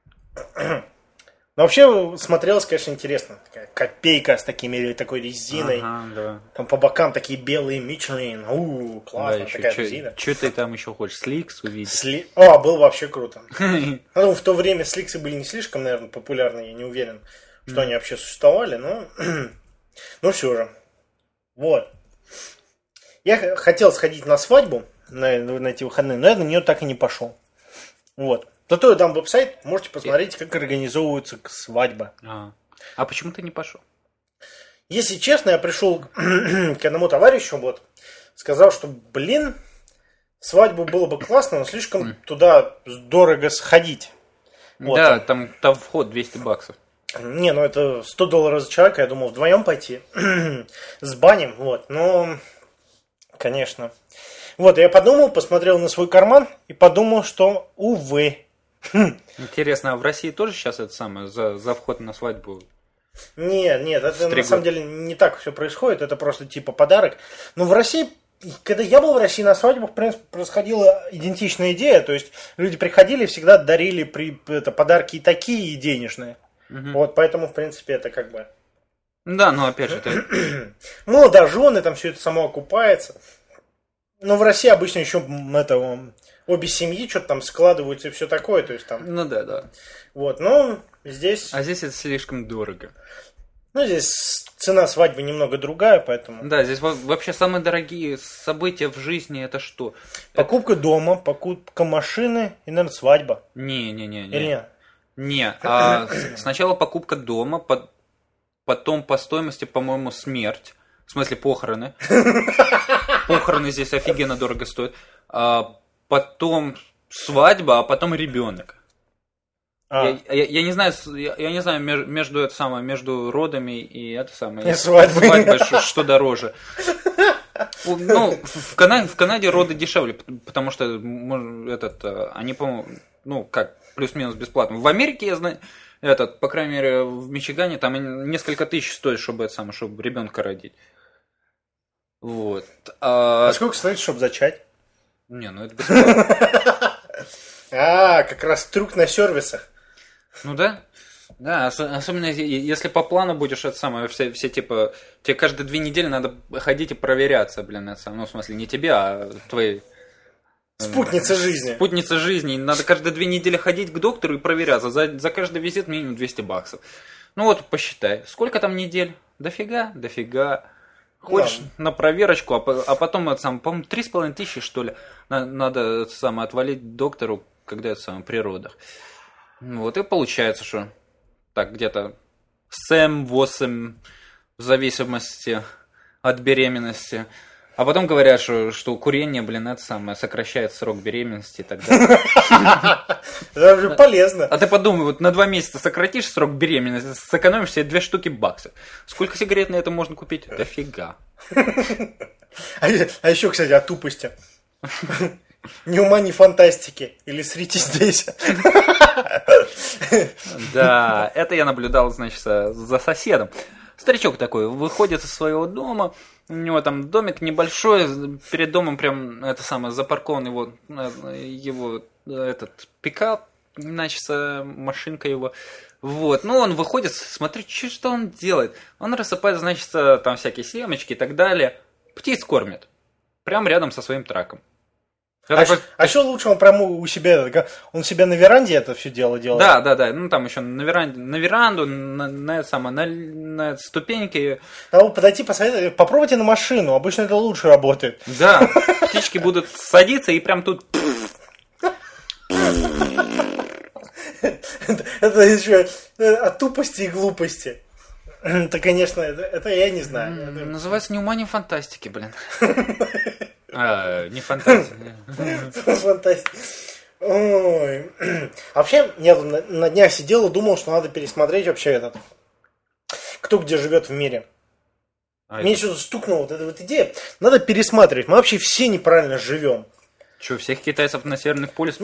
Но вообще смотрелось, конечно, интересно. Такая копейка с такой резиной. Да. Там по бокам такие белые Мичлин. Классно, да, такая резина. Что ты там еще хочешь? Сликс увидеть? Было вообще круто. Ну, в то время сликсы были не слишком, наверное, популярны. Я не уверен, что они вообще существовали, но все же. Вот. Я хотел сходить на свадьбу на эти выходные, но я на нее так и не пошел. Вот. Зато я дам веб-сайт, можете посмотреть, как организовывается свадьба. А почему ты не пошел? Если честно, я пришел к одному товарищу, сказал, что, свадьбу было бы классно, но слишком туда дорого сходить. Да, там вход $200. Не, это $100 за человека, я думал, вдвоем пойти. С банем, но, конечно. Я подумал, посмотрел на свой карман и подумал, что, увы. Интересно, а в России тоже сейчас это самое, за вход на свадьбу? Нет, это на самом деле не так все происходит, это просто типа подарок. Но в России, когда я был в России на свадьбах, в принципе, происходила идентичная идея, то есть люди приходили и всегда дарили подарки и такие, и денежные. Поэтому, в принципе, это как бы... Да, но опять же... это... Молодожены, там все это само окупается. Но в России обычно еще обе семьи что-то там складываются и все такое, то есть там... Да. Здесь... А здесь это слишком дорого. Здесь цена свадьбы немного другая, поэтому... Да, здесь вообще самые дорогие события в жизни это что? Покупка дома, покупка машины и, наверное, свадьба. Не. Или нет? Не, сначала покупка дома, потом по стоимости, по-моему, смерть. В смысле, похороны. Похороны здесь офигенно дорого стоят. Потом свадьба, а потом ребенок. Я не знаю между родами и свадьбой что дороже. Ну, в Канаде роды дешевле, потому что они, по-моему, ну, как, плюс-минус бесплатно. В Америке, я знаю, по крайней мере, в Мичигане, там несколько тысяч стоит, чтобы ребенка родить. Вот. А сколько стоит, чтобы зачать? Не, ну это бесплатно. Как раз трюк на сервисах. Ну да. Да, особенно если по плану будешь все типа, тебе каждые 2 недели надо ходить и проверяться, ну, в смысле, не тебе, а твоей... Спутница жизни. Спутница жизни. Надо каждые 2 недели ходить к доктору и проверяться. За каждый визит минимум $200. Ну вот, посчитай. Сколько там недель? Дофига. Ходишь на проверочку, а потом, по-моему, 3500, что ли, надо отвалить доктору, когда при родах. Вот и получается, что так где-то 7-8 в зависимости от беременности. А потом говорят, что курение, сокращает срок беременности и так далее. Это же полезно. А ты подумай, вот на 2 месяца сократишь срок беременности, сэкономишь себе 2 штуки баксов. Сколько сигарет на это можно купить? Дофига. А еще, кстати, о тупости. Ни ума, ни фантастики. Или срите здесь. Да, это я наблюдал, значит, за соседом. Старичок такой выходит из своего дома, у него там домик небольшой, перед домом прям запаркован его этот пикап, значит, машинка его. Вот, ну он выходит, смотрит, что он делает. Он рассыпает, значит, там всякие семечки и так далее. Птиц кормит. Прямо рядом со своим траком. А еще лучше он прямо у себя, он себя на веранде это все дело делает. Да, ну там еще на веранду, на ступеньки. Надо подойти, посмотреть, попробуйте на машину, обычно это лучше работает. Да, птички будут садиться и прям тут... Это еще от тупости и глупости. Это, конечно, это я не знаю. Называется «Ни ума, ни фантастики», блин. Не фантастика. Фантастика. Ой. Вообще, я на днях сидел и думал, что надо пересмотреть вообще кто где живет в мире. Мне что-то стукнула вот эта вот идея. Надо пересматривать. Мы вообще все неправильно живем. Что, всех китайцев на Северных полюсах?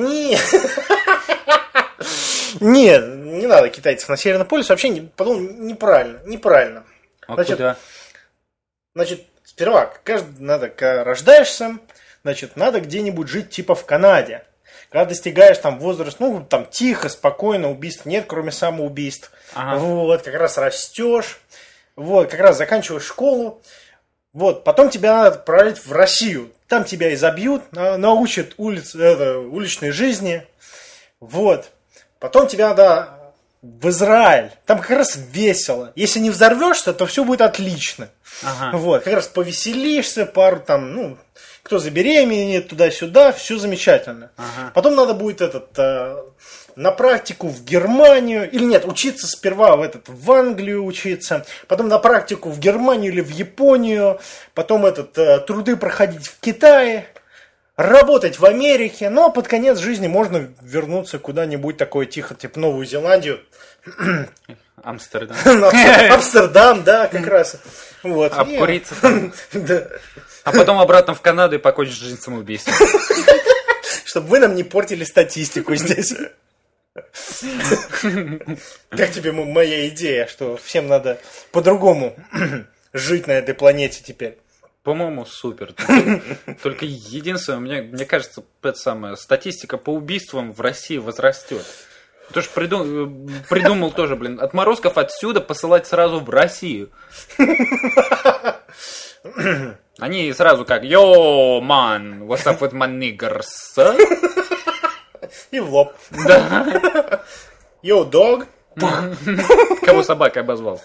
Нет, не надо китайцев на Северный полюс. Вообще, неправильно. А куда? Значит, сперва, когда рождаешься, значит, надо где-нибудь жить типа в Канаде. Когда достигаешь там возраст, там тихо, спокойно, убийств нет, кроме самоубийств. Ага. Вот, как раз растешь, вот, как раз заканчиваешь школу. Вот, потом тебя надо отправить в Россию. Там тебя изобьют, научат уличной жизни. Вот. Потом тебя надо в Израиль. Там как раз весело. Если не взорвешься, то все будет отлично. Ага. Вот, как раз повеселишься, пару там, кто забеременеет, туда-сюда, все замечательно. Ага. Потом надо будет на практику в Германию, или нет, учиться сперва в Англию учиться, потом на практику в Германию или в Японию, потом труды проходить в Китае, работать в Америке, но под конец жизни можно вернуться куда-нибудь такое тихо, типа Новую Зеландию. Амстердам. Амстердам, да, как раз. Вот. Обкуриться там. А потом обратно в Канаду и покончить жизнь самоубийством. Чтобы вы нам не портили статистику здесь. Как тебе моя идея, что всем надо по-другому жить на этой планете теперь? По-моему, супер. Только единственное, мне кажется, статистика по убийствам в России возрастет. Ты же придумал тоже, отморозков отсюда посылать сразу в Россию. Они сразу как «Йоу, ман, what's up with my niggers?» И в лоб. Да. «Йоу, дог». Кого собакой обозвал?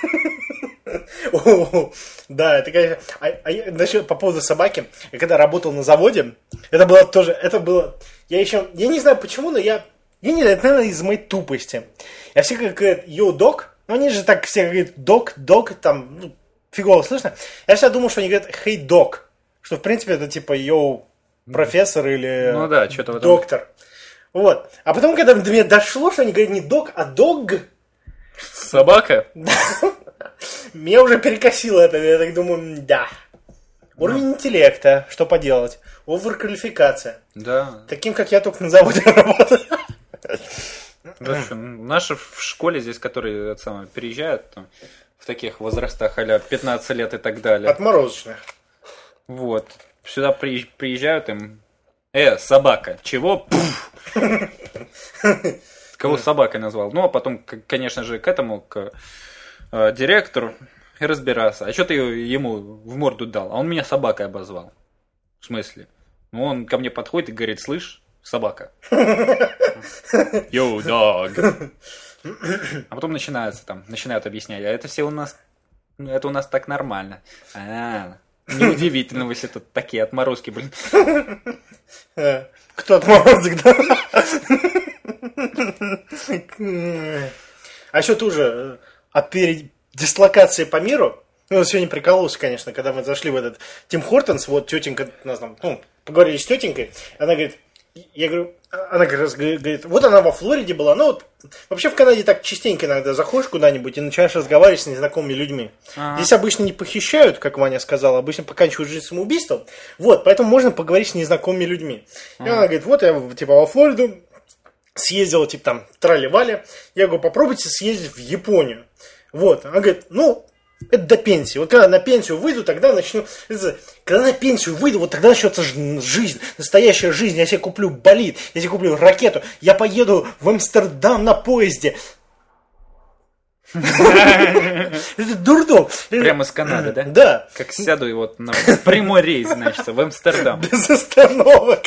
Да, это, конечно... Насчет по поводу собаки, я когда работал на заводе, это было... Я не знаю почему, но это, наверное, из моей тупости. Я все говорят «Йоу, дог», но они же так все говорят «дог», там, фигово слышно. Я всегда думал, что они говорят «Hey, dog», что, в принципе, это типа «Йоу, профессор» или что-то в этом. «доктор». Вот. А потом, когда до меня дошло, что они говорят не «дог», а «дог». Собака? Меня уже перекосило это, я так думаю, да. Уровень интеллекта, что поделать. Оверквалификация. Да. Таким, как я, только на заводе работаю. Наши в школе здесь, которые переезжают там, в таких возрастах, а-ля 15 лет и так далее. Отморозочных. Вот. Сюда приезжают им... собака. Чего? Кого собакой назвал? Ну, а потом, конечно же, к директору и разбираться. А что ты ему в морду дал? А он меня собакой обозвал. В смысле? Ну, он ко мне подходит и говорит, слышь, собака. Йоу, дог. А потом начинают объяснять, а это все у нас, это у нас так нормально. Неудивительно, вы все тут такие отморозки, блин. Кто отморозок, да? А еще тоже о передислокации по миру. Ну, сегодня прикололся, конечно, когда мы зашли в этот Тим Хортонс, вот тетенька нас там, поговорили с тетенькой, она говорит, я говорю, она как раз говорит, вот она во Флориде была, ну вот, вообще в Канаде так частенько иногда заходишь куда-нибудь и начинаешь разговаривать с незнакомыми людьми. Здесь обычно не похищают, как Ваня сказала, обычно поканчивают жизнь самоубийством, вот, поэтому можно поговорить с незнакомыми людьми. И она говорит, вот я типа во Флориду съездила, типа там трали-вали, я говорю, попробуйте съездить в Японию. Вот, она говорит, ну, это до пенсии. Вот когда на пенсию выйду, тогда начну... Когда на пенсию выйду, вот тогда начнется жизнь, настоящая жизнь. Я себе куплю болид, я себе куплю ракету, я поеду в Амстердам на поезде. Это дурдом. Прямо с Канады, да? Да. Как сяду и вот на прямой рейс, значит, в Амстердам. Без остановок.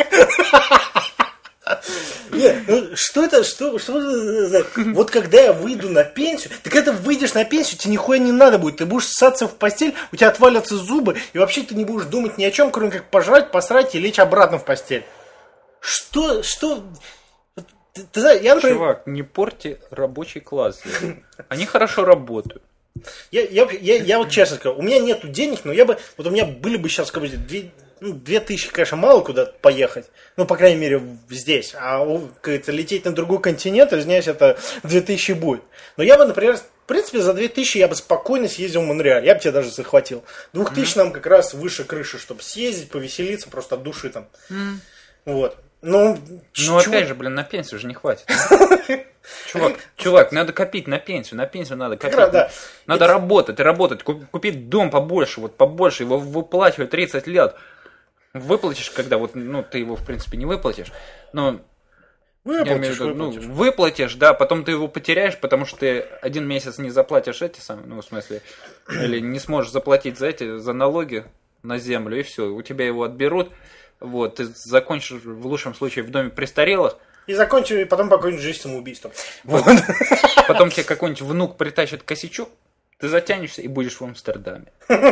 Нет, ну что это, что вот когда я выйду на пенсию, ты когда выйдешь на пенсию, тебе нихуя не надо будет, ты будешь ссаться в постель, у тебя отвалятся зубы, и вообще ты не будешь думать ни о чем, кроме как пожрать, посрать и лечь обратно в постель. Что, ты знаешь, я, например... Чувак, не порти рабочий класс. Они хорошо работают. Я вот честно скажу, у меня нету денег, но я бы, вот у меня были бы сейчас, как бы, 2000, конечно, мало куда поехать. Ну, по крайней мере, здесь. А, как-то, лететь на другой континент, извиняюсь, это 2000 будет. Но я бы, например, в принципе, за 2000 я бы спокойно съездил в Монреаль. Я бы тебя даже захватил. 2000 нам как раз выше крыши, чтобы съездить, повеселиться просто от души там. Вот. Ну, опять же, блин, на пенсию же не хватит. Чувак, надо копить на пенсию надо копить. Да. Надо работать, купить дом побольше, его выплачивать 30 лет. Выплатишь, когда ты его, в принципе, не выплатишь, но выплатишь, да, потом ты его потеряешь, потому что ты 1 месяц не заплатишь в смысле, или не сможешь заплатить за налоги на землю, и все, у тебя его отберут, вот, ты закончишь, в лучшем случае, в доме престарелых, и потом покончишь жизнь самоубийством. Вот. Потом тебе какой-нибудь внук притащит косячок, ты затянешься и будешь в Амстердаме.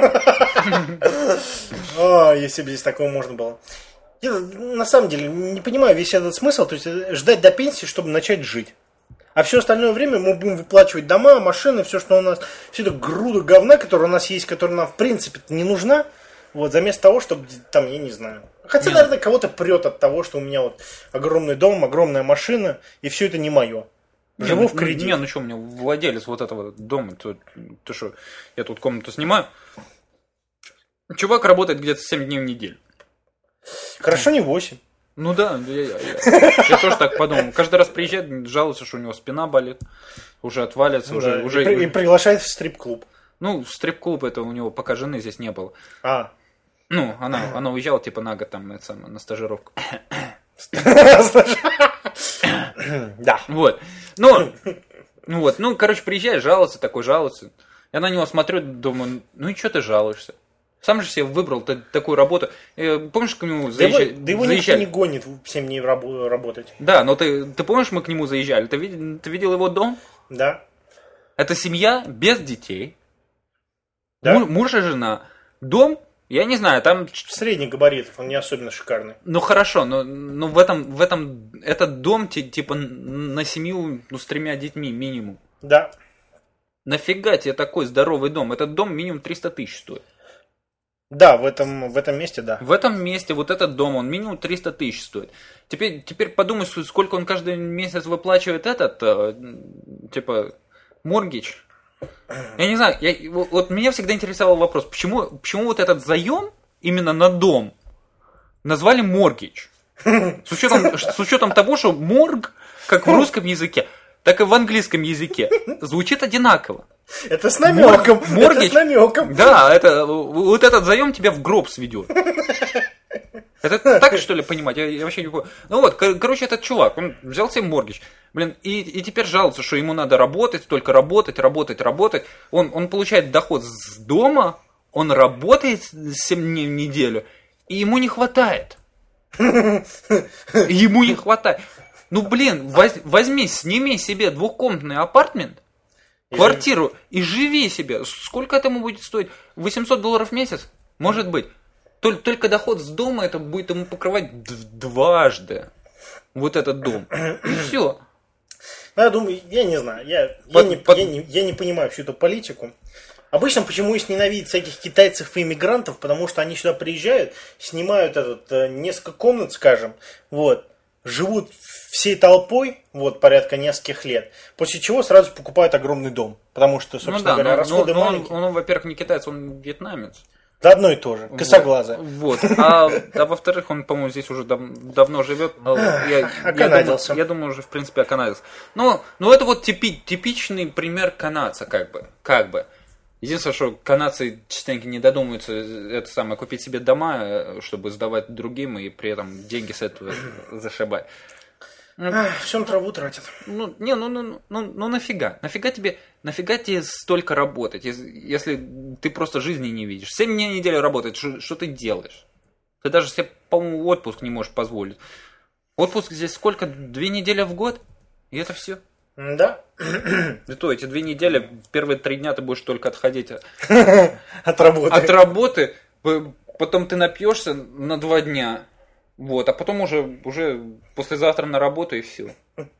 Если бы здесь такого можно было. Я на самом деле не понимаю весь этот смысл. То есть ждать до пенсии, чтобы начать жить. А все остальное время мы будем выплачивать дома, машины, все, что у нас, всю эту груду говна, которая у нас есть, которая нам в принципе не нужна. Вот, заместо того, чтобы там, я не знаю. Хотя, наверное, кого-то прет от того, что у меня вот огромный дом, огромная машина, и все это не мое. Живу в кредит. Не, у меня владелец вот этого дома, то что я тут комнату снимаю. Чувак работает где-то 7 дней в неделю. Хорошо, не 8. Ну да, я тоже так подумал. Каждый раз приезжает, жалуется, что у него спина болит, уже отвалится. И приглашает в стрип-клуб. Ну, в стрип-клуб это у него пока жены здесь не было. Ну, она уезжала типа на год там на стажировку. Да. Вот. Короче, приезжает, жалуется. Я на него смотрю, думаю, ну и что ты жалуешься? Сам же себе выбрал такую работу. Помнишь, к нему заезжали? Да его никто не гонит 7 дней работать. Да, но ты помнишь, мы к нему заезжали? Ты видел его дом? Да. Это семья без детей. Да? Муж и жена. Дом, я не знаю, там... Средних габаритов, он не особенно шикарный. Ну хорошо, но в этом этот дом типа на семью, с 3 детьми минимум. Да. Нафига тебе такой здоровый дом? Этот дом минимум 300 тысяч стоит. Да, в этом месте, да. В этом месте вот этот дом, он минимум 300 тысяч стоит. Теперь подумай, сколько он каждый месяц выплачивает типа, моргидж. Я не знаю, вот меня всегда интересовал вопрос, почему вот этот заем именно на дом, назвали mortgage. С учетом того, что морг, как в русском языке, так и в английском языке, звучит одинаково. Это с намеком. Mortgage, это с намеком. Да, вот этот заем тебя в гроб сведет. Это так, что ли, понимать? Я вообще не понимаю. Ну вот, короче, этот чувак, он взял себе моргидж, блин, и теперь жалуется, что ему надо работать, только работать. Он получает доход с дома, он работает 7 дней в неделю, и ему не хватает. Ему не хватает. Ну, блин, возьми, сними себе двухкомнатный апартмент, квартиру и живи себе. Сколько этому будет стоить? $800 в месяц? Может быть. Только доход с дома это будет ему покрывать дважды. Вот этот дом. И все. Ну, я думаю, я не знаю. Я не понимаю всю эту политику. Обычно почему их ненавидят всяких китайцев и иммигрантов, потому что они сюда приезжают, снимают несколько комнат, скажем, вот, живут всей толпой, вот, порядка нескольких лет, после чего сразу покупают огромный дом, потому что, собственно говоря, расходы маленькие. Он, во-первых, не китаец, он вьетнамец. Да одно и то же, косоглазое. Вот. А во-вторых, он, по-моему, здесь уже давно живет. Оканадился. Я думаю, уже, в принципе, оканадился. Ну, это вот типичный пример канадца, как бы. Единственное, что канадцы частенько не додумаются это самое, купить себе дома, чтобы сдавать другим, и при этом деньги с этого зашибать. Всем траву тратят. Ну нафига? Нафига тебе столько работать, если ты просто жизни не видишь? 7 дней в неделю работать, что ты делаешь? Ты даже себе, по-моему, отпуск не можешь позволить. Отпуск здесь сколько? 2 недели в год? И это все? Да. И то, эти 2 недели, первые 3 дня ты будешь только отходить от работы. Потом ты напьешься на 2 дня. Вот, а потом уже послезавтра на работу и все.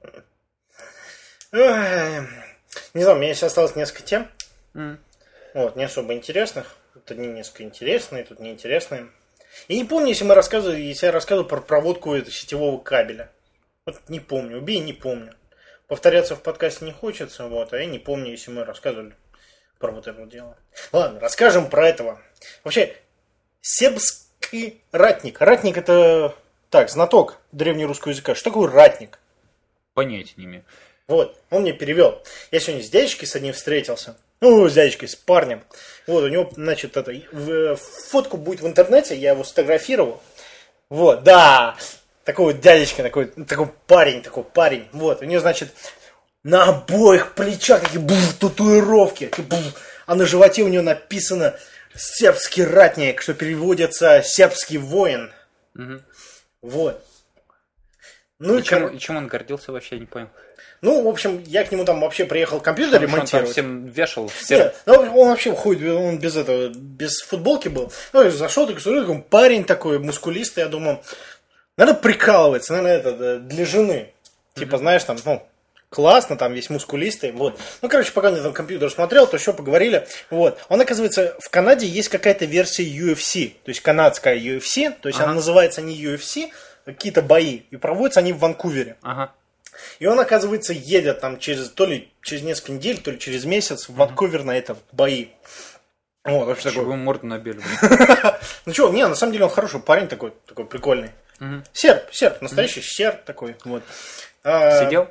Не знаю, у меня сейчас осталось несколько тем. Вот, не особо интересных. Тут одни несколько интересные, тут неинтересные. И не помню, если я рассказывал про проводку сетевого кабеля. Вот не помню, убей, не помню. Повторяться в подкасте не хочется, вот, а я не помню, если мы рассказывали про вот это дело. Ладно, расскажем про этого. Вообще, сербский ратник. Ратник это, знаток древнерусского языка. Что такое ратник? Понятия не имею. Вот, он мне перевел. Я сегодня с дядечкой с одним встретился. Ну, с дядечкой, с парнем. Вот, у него, значит, фотку будет в интернете, я его сфотографировал. Вот, да, такой вот дядечка, такой парень. Вот, у него, значит, на обоих плечах такие татуировки. А на животе у него написано «сербский ратник», что переводится «сербский воин». Угу. Вот. И чем он гордился, вообще не понял. Ну, в общем, я к нему там вообще приехал компьютер ремонтировать. Он там всем вешал. Нет, он вообще ходит, он без футболки был. Ну, я зашел, такой парень такой, мускулистый, я думаю, наверное, прикалывается, наверное, для жены. Типа, знаешь, там, классно, там весь мускулистый, вот. Ну, короче, пока я там компьютер смотрел, то еще поговорили, вот. Он, оказывается, в Канаде есть какая-то версия UFC, то есть канадская UFC, то есть она называется не UFC, а какие-то бои, и проводятся они в Ванкувере. Ага. И он, оказывается, едет там то ли через несколько недель, то ли через месяц в Ванкувер на это бои. Вот, вообще такой. Чего морду набили? Ну что, на самом деле он хороший парень такой прикольный. Серб, настоящий серб такой. Вот. Сидел?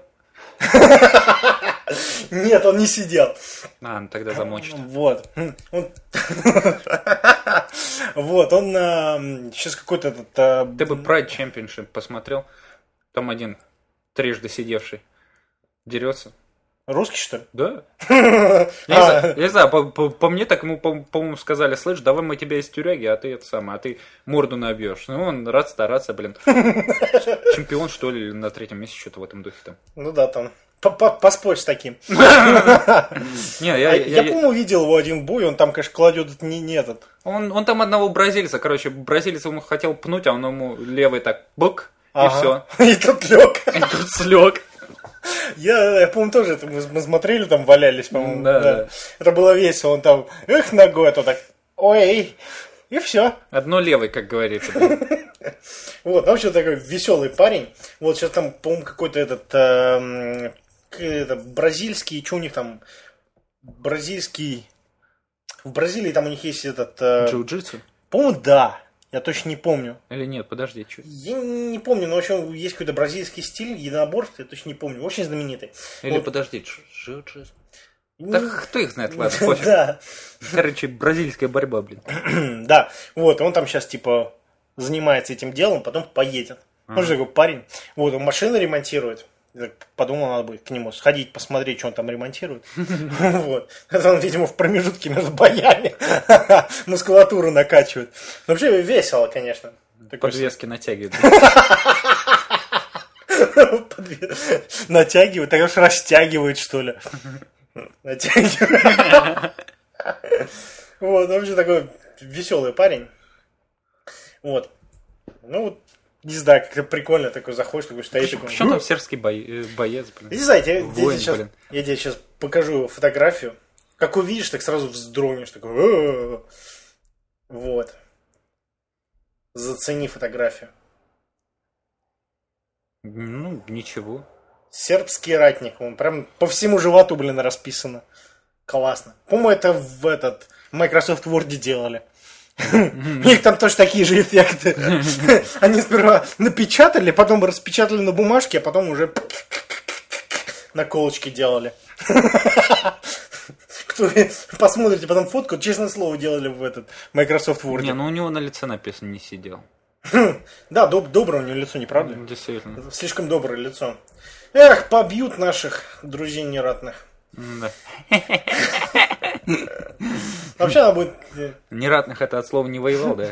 Нет, он не сидел. Ну тогда замочит. Вот. Вот, он сейчас какой-то Ты бы Pride Championship посмотрел? Там один трижды сидевший дерется. Русский, что ли? Да. Я не знаю, по мне так ему, по-моему, сказали, слышь, давай мы тебя из тюряги, а ты морду набьешь. Ну, он рад стараться, блин. Чемпион, что ли, на 3-м месте, что-то в этом духе там. Ну да, там. Поспорь с таким. Я, по-моему, видел его один бой, он там, конечно, кладет не этот. Он там одного бразильца, бразилец ему хотел пнуть, а он ему левый так, бык, и все. И тут лег. И тут слег. Я помню, тоже это мы смотрели, там валялись, по-моему. Да. Это было весело, он там, ногой, а то так, ой, и все. Одно левый, как говорится. Вот, вообще такой веселый парень. Вот сейчас там, по-моему, какой-то бразильский, что у них там, бразильский... В Бразилии там у них есть этот... Джиу-джитсу? По-моему, да. Я точно не помню. Или нет, подожди, что? Я не помню, но в общем есть какой-то бразильский стиль единоборств, я точно не помню. Очень знаменитый. Или вот. Подожди, джиу-джитсу. Так кто их знает, ладно, пофиг. Да. Короче, бразильская борьба, блин. Да, вот, он там сейчас типа занимается этим делом, потом поедет. Он же такой парень. Вот, он машины ремонтирует. Я подумал, надо будет к нему сходить, посмотреть, что он там ремонтирует. Вот. Это он, видимо, в промежутке между боями мускулатуру накачивает. Но вообще весело, конечно. Подвески натягивает. Натягивает, так уж растягивает, что ли. Натягивает. Вот, вообще такой веселый парень. Вот. Ну, вот, не знаю, как-то прикольно такой заходишь, такой стоит. Почему там сербский боец, блин? Не знаю, я тебе сейчас покажу фотографию. Как увидишь, так сразу вздрогнешь. Такой. Вот. Зацени фотографию. Ну, ничего. Сербский ратник. Он прям по всему животу, блин, расписано. Классно. По-моему, это в Microsoft Word делали. У них там тоже такие же эффекты. Они сперва напечатали, потом распечатали на бумажке, а потом уже наколочки делали. Кто посмотрите потом фотку, честное слово, делали в этот Microsoft Word. Не, ну у него на лице написано «не сидел». Да, доброе у него лицо, не правда? Действительно. Слишком доброе лицо. Эх, побьют наших друзей нератных. Да. Вообще она будет... Нератных это от слова не воевал, да?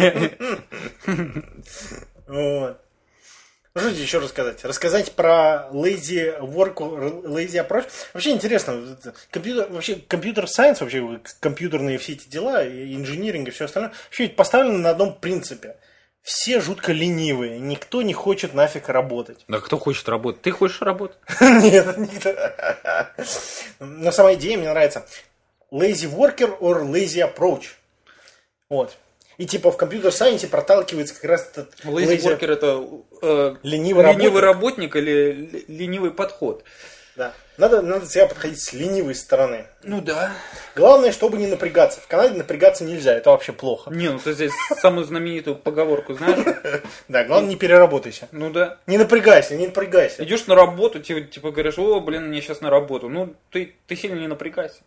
Вот. Ну, что еще рассказать? Рассказать про lazy work, lazy approach. Вообще интересно. Компьютер science, вообще компьютерные все эти дела, инжиниринг и все остальное, вообще ведь поставлено на одном принципе. Все жутко ленивые. Никто не хочет нафиг работать. Да кто хочет работать? Ты хочешь работать? Нет, никто. Но сама идея мне нравится. Lazy worker or lazy approach. Вот. И типа в компьютер-сайенсе проталкивается как раз этот... Lazy worker это ленивый работник или ленивый подход. Да. Надо всегда подходить с ленивой стороны. Ну да. Главное, чтобы не напрягаться. В Канаде напрягаться нельзя, это вообще плохо. Не, ну ты здесь самую знаменитую поговорку знаешь? Да, главное, не переработайся. Ну да. Не напрягайся, не напрягайся. Идешь на работу, типа говоришь, о, блин, мне сейчас на работу. Ну, ты сильно не напрягайся.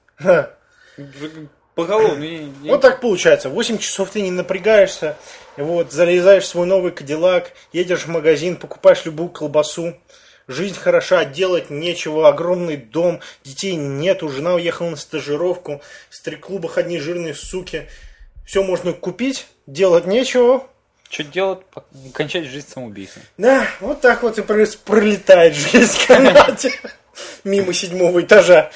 Поголовно. Вот так получается. 8 часов ты не напрягаешься, вот, залезаешь в свой новый Кадиллак, едешь в магазин, покупаешь любую колбасу. Жизнь хороша, делать нечего, огромный дом, детей нету, жена уехала на стажировку, в стрип-клубах одни жирные суки. Все можно купить, делать нечего. Что делать? Кончать жизнь самоубийством. Да, вот так вот и пролетает жизнь в Канаде. Мимо 7-го этажа.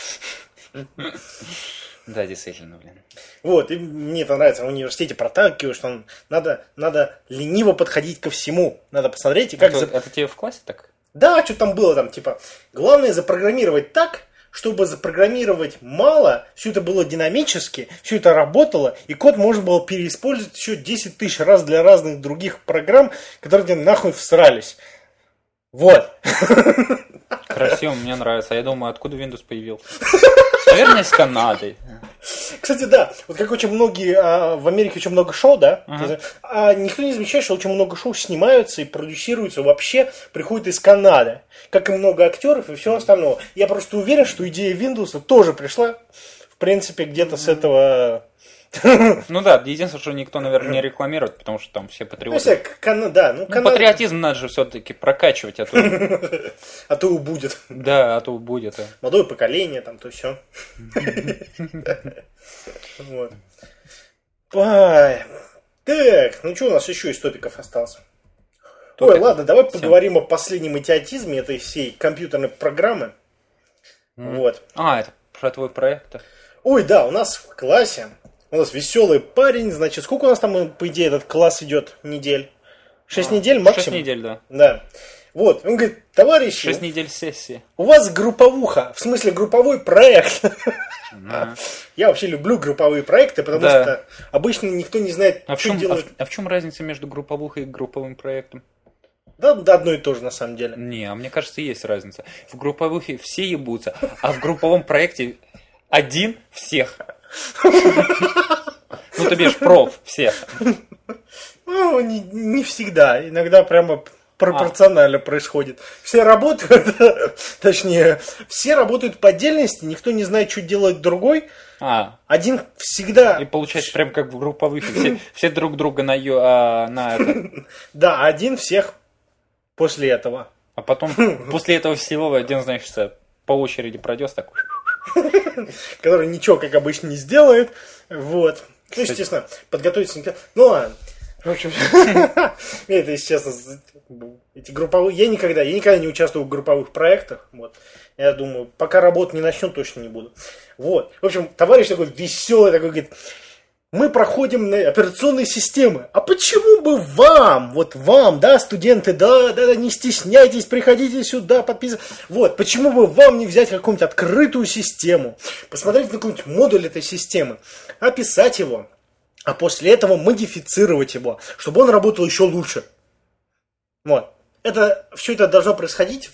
Да, действительно, блин. Вот, и мне это нравится, в университете проталкиваю, что надо лениво подходить ко всему. Надо посмотреть, и как... Это тебе в классе так? Да, что там было, там, типа, главное запрограммировать так, чтобы запрограммировать мало, все это было динамически, все это работало, и код можно было переиспользовать еще 10 тысяч раз для разных других программ, которые тебе нахуй всрались. Вот. Красиво, мне нравится. Я думаю, откуда Windows появился? Наверное, с Канады. Кстати, да, вот как очень многие, в Америке очень много шоу, да, а никто не замечает, что очень много шоу снимаются и продюсируются вообще, приходят из Канады, как и много актеров и всего остального. Я просто уверен, что идея Windows тоже пришла, в принципе, где-то с этого... Ну да, единственное, что никто, наверное, не рекламирует, потому что там все патриоты. Патриотизм надо же все-таки прокачивать, а то... А то убудет. Да, а то убудет. Молодое поколение, там, то все. Вот. Так, ну что у нас еще из топиков осталось? Ой, ладно, давай поговорим о последнем идиотизме этой всей компьютерной программы. Вот. Это про твой проект? Ой, да, у нас в классе, у нас веселый парень, значит, сколько у нас там, по идее, этот класс идет недель? 6 недель максимум? 6 недель, да. Да. Вот, он говорит, товарищи... 6 недель сессии. У вас групповуха, в смысле групповой проект. Я вообще люблю групповые проекты, потому что обычно никто не знает, что делать. А в чем разница между групповухой и групповым проектом? Да, одно и то же на самом деле. Не, мне кажется, есть разница. В групповухе все ебутся, а в групповом проекте один всех. Ну, ты бишь проф всех. Ну, не всегда. Иногда прямо пропорционально происходит. Все работают, точнее, все работают по отдельности, никто не знает, что делает другой. Один всегда... И получается прям как в групповых, все друг друга на это. Да, один всех после этого. А потом, после этого всего, один, значит, по очереди пройдет так. Который ничего, как обычно, не сделает. Вот. Ну, естественно, подготовиться не... Ну, ладно. В общем, это, если честно, эти групповые... Я никогда не участвую в групповых проектах. Вот. Я думаю, пока работу не начну, точно не буду. Вот. В общем, товарищ такой веселый, такой говорит, мы проходим на операционные системы. А почему бы вам, да, студенты, да, не стесняйтесь, приходите сюда, подписывайтесь. Вот, почему бы вам не взять какую-нибудь открытую систему, посмотреть на какой-нибудь модуль этой системы, описать его, а после этого модифицировать его, чтобы он работал еще лучше. Вот. Все это должно происходить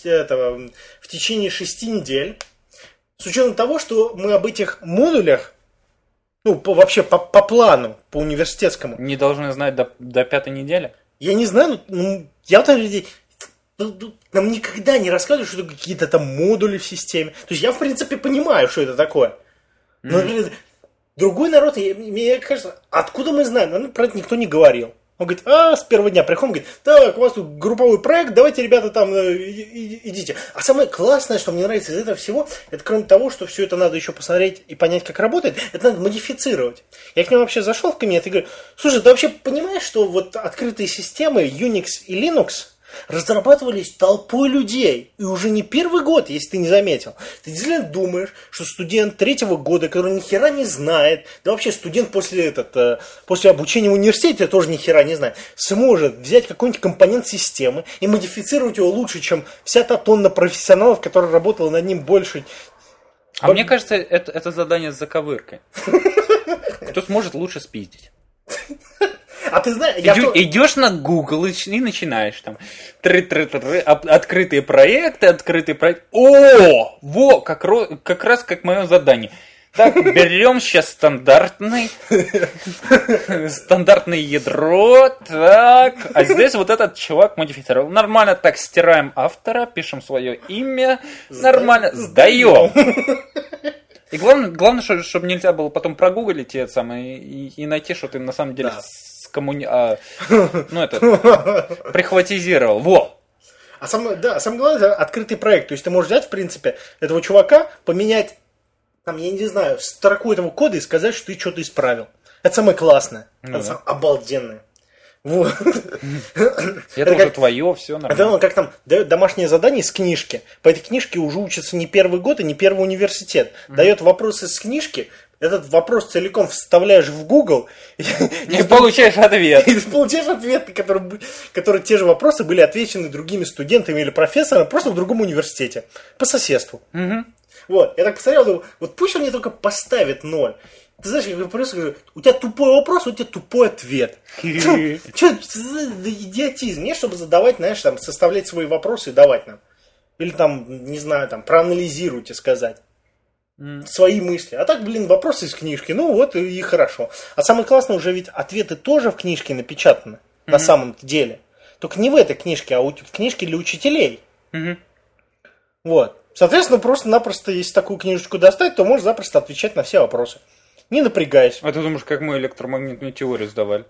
в течение 6 недель. С учетом того, что мы об этих модулях, вообще по плану, по университетскому. Не должны знать до 5-й недели? Я не знаю, я вот людей... Нам никогда не рассказывают, что это какие-то там модули в системе. То есть я, в принципе, понимаю, что это такое. Но другой народ, мне кажется, откуда мы знаем? Нам про это никто не говорил. Он говорит, с первого дня приходим, говорит, так, у вас тут групповой проект, давайте, ребята, там идите. А самое классное, что мне нравится из этого всего, это кроме того, что все это надо еще посмотреть и понять, как работает, это надо модифицировать. Я к нему вообще зашел в кабинет и говорю, слушай, ты вообще понимаешь, что вот открытые системы Unix и Linux разрабатывались толпой людей. И уже не первый год, если ты не заметил. Ты действительно думаешь, что студент 3-го года, который ни хера не знает, да вообще студент после обучения в университете тоже ни хера не знает, сможет взять какой-нибудь компонент системы и модифицировать его лучше, чем вся та тонна профессионалов, которая работала над ним больше. Мне кажется, это задание с заковыркой. Кто сможет лучше спиздить? А ты знаешь, идешь на Google и начинаешь там открытые проекты. Как раз как мое задание. Так, берем сейчас стандартное ядро, так, а здесь вот этот чувак модифицировал. Нормально, так, стираем автора, пишем свое имя, нормально, сдаем. И главное, чтобы нельзя было потом прогуглить это самое и найти, что ты на самом деле прихватизировал. Во! А самое главное, это открытый проект. То есть ты можешь взять, в принципе, этого чувака, поменять, там, я не знаю, строку этого кода и сказать, что ты что-то исправил. Это самое классное. Это самое обалденное. Вот. Это уже твое, все нормально. Это как там дает домашнее задание с книжки. По этой книжке уже учится не первый год и не первый университет. Дает вопросы с книжки. Этот вопрос целиком вставляешь в Google и получаешь ответ. И получаешь ответы, которые те же вопросы были отвечены другими студентами или профессорами, просто в другом университете. По соседству. Вот. Я так посмотрел, думаю, вот пусть он мне только поставит 0. Ты знаешь, я просто говорю, у тебя тупой вопрос, у тебя тупой ответ. Что за идиотизм? Не, чтобы задавать, знаешь, там, составлять свои вопросы и давать нам. Или там, не знаю, там, проанализируйте, сказать. Свои мысли. А так, вопросы из книжки. Ну вот и хорошо. А самое классное, уже ведь ответы тоже в книжке напечатаны. На самом деле. Только не в этой книжке, а в книжке для учителей. Вот. Соответственно, просто-напросто, если такую книжечку достать, то можешь запросто отвечать на все вопросы. Не напрягаясь. А ты думаешь, как мы электромагнитную теорию сдавали?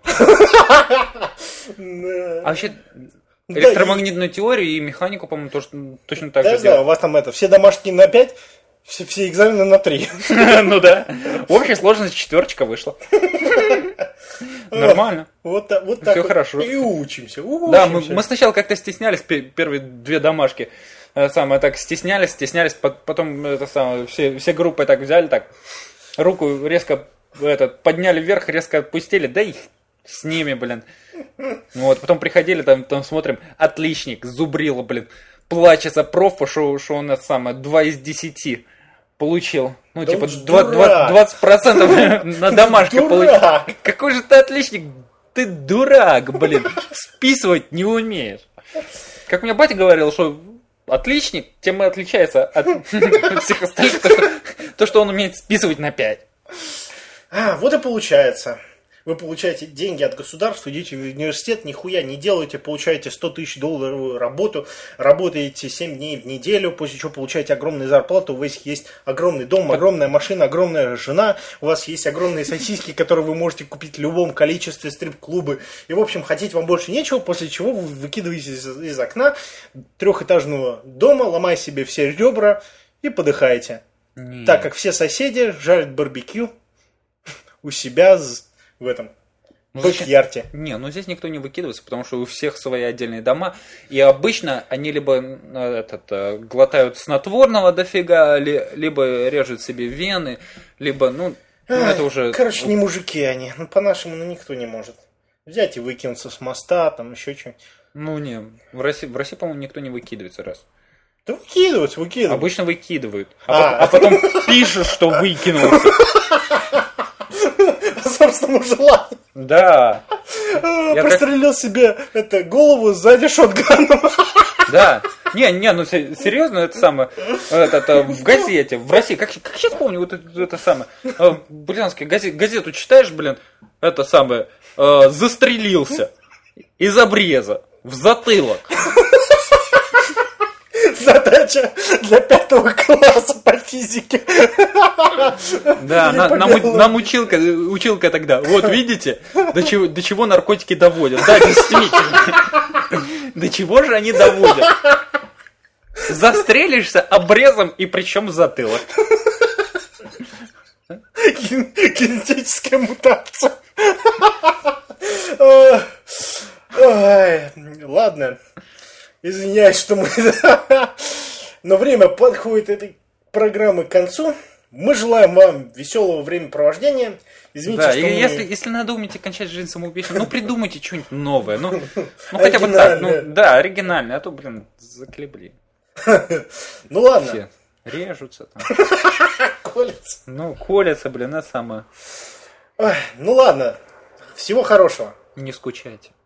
А вообще, электромагнитную теорию и механику, по-моему, точно так же делают. Да, у вас там все домашние на 5, все экзамены на 3. Ну да. В общей сложности 4 вышла. Нормально. Вот так. Все хорошо. И учимся. Да, мы сначала как-то стеснялись, первые 2 домашки. Так стеснялись, потом все группы так взяли, так руку резко подняли вверх, резко отпустили, да и с ними, Вот, потом приходили, там смотрим, отличник, зубрила, плачется профу, что он 2 из 10 получил. Ну, да 20% на домашке получил. Какой же ты отличник? Ты дурак, списывать не умеешь. Как мне батя говорил, что отличник тем и отличается от всех остальных, то, что он умеет списывать на 5. Вот и получается. Вы получаете деньги от государства, идете в университет, нихуя не делаете, получаете 100 тысяч долларовую работу, работаете 7 дней в неделю, после чего получаете огромную зарплату, у вас есть огромный дом, огромная машина, огромная жена, у вас есть огромные сосиски, которые вы можете купить в любом количестве, стрип-клубы, и, в общем, хотеть вам больше нечего, после чего вы выкидываете из окна трехэтажного дома, ломая себе все ребра и подыхаете. Нет. Так как все соседи жарят барбекю у себя в этом бэк-ярде. Здесь никто не выкидывается, потому что у всех свои отдельные дома. И обычно они либо глотают снотворного дофига, либо режут себе вены, либо, это уже... Короче, не мужики они. По-нашему, никто не может. Взять и выкинуться с моста, там еще что-нибудь. В России, по-моему, никто не выкидывается, раз. Да выкидывают. Обычно выкидывают. А потом пишут, что выкинулся. По собственному желанию. Да. Я прострелил себе голову сзади шотганом. Да. Серьезно, это самое. В газете, в России, как сейчас помню, вот это самое. Британская газету читаешь, это самое. Застрелился из обреза в затылок. Задача для 5 класса по физике. Да, нам училка тогда. Вот видите, до чего наркотики доводят. Да, действительно. До чего же они доводят? Застрелишься обрезом и причем в затылок. Генетическая мутация. Ладно. Извиняюсь, что мы... Но время подходит этой программы к концу. Мы желаем вам веселого времяпровождения. Извините, да, что если надумаете кончать жизнь самоубийством, придумайте что-нибудь новое. Хотя бы так. Да, оригинальное, а то, заколебли. Ладно. Все режутся там. Колятся. Колятся, это самое. Ладно. Всего хорошего. Не скучайте.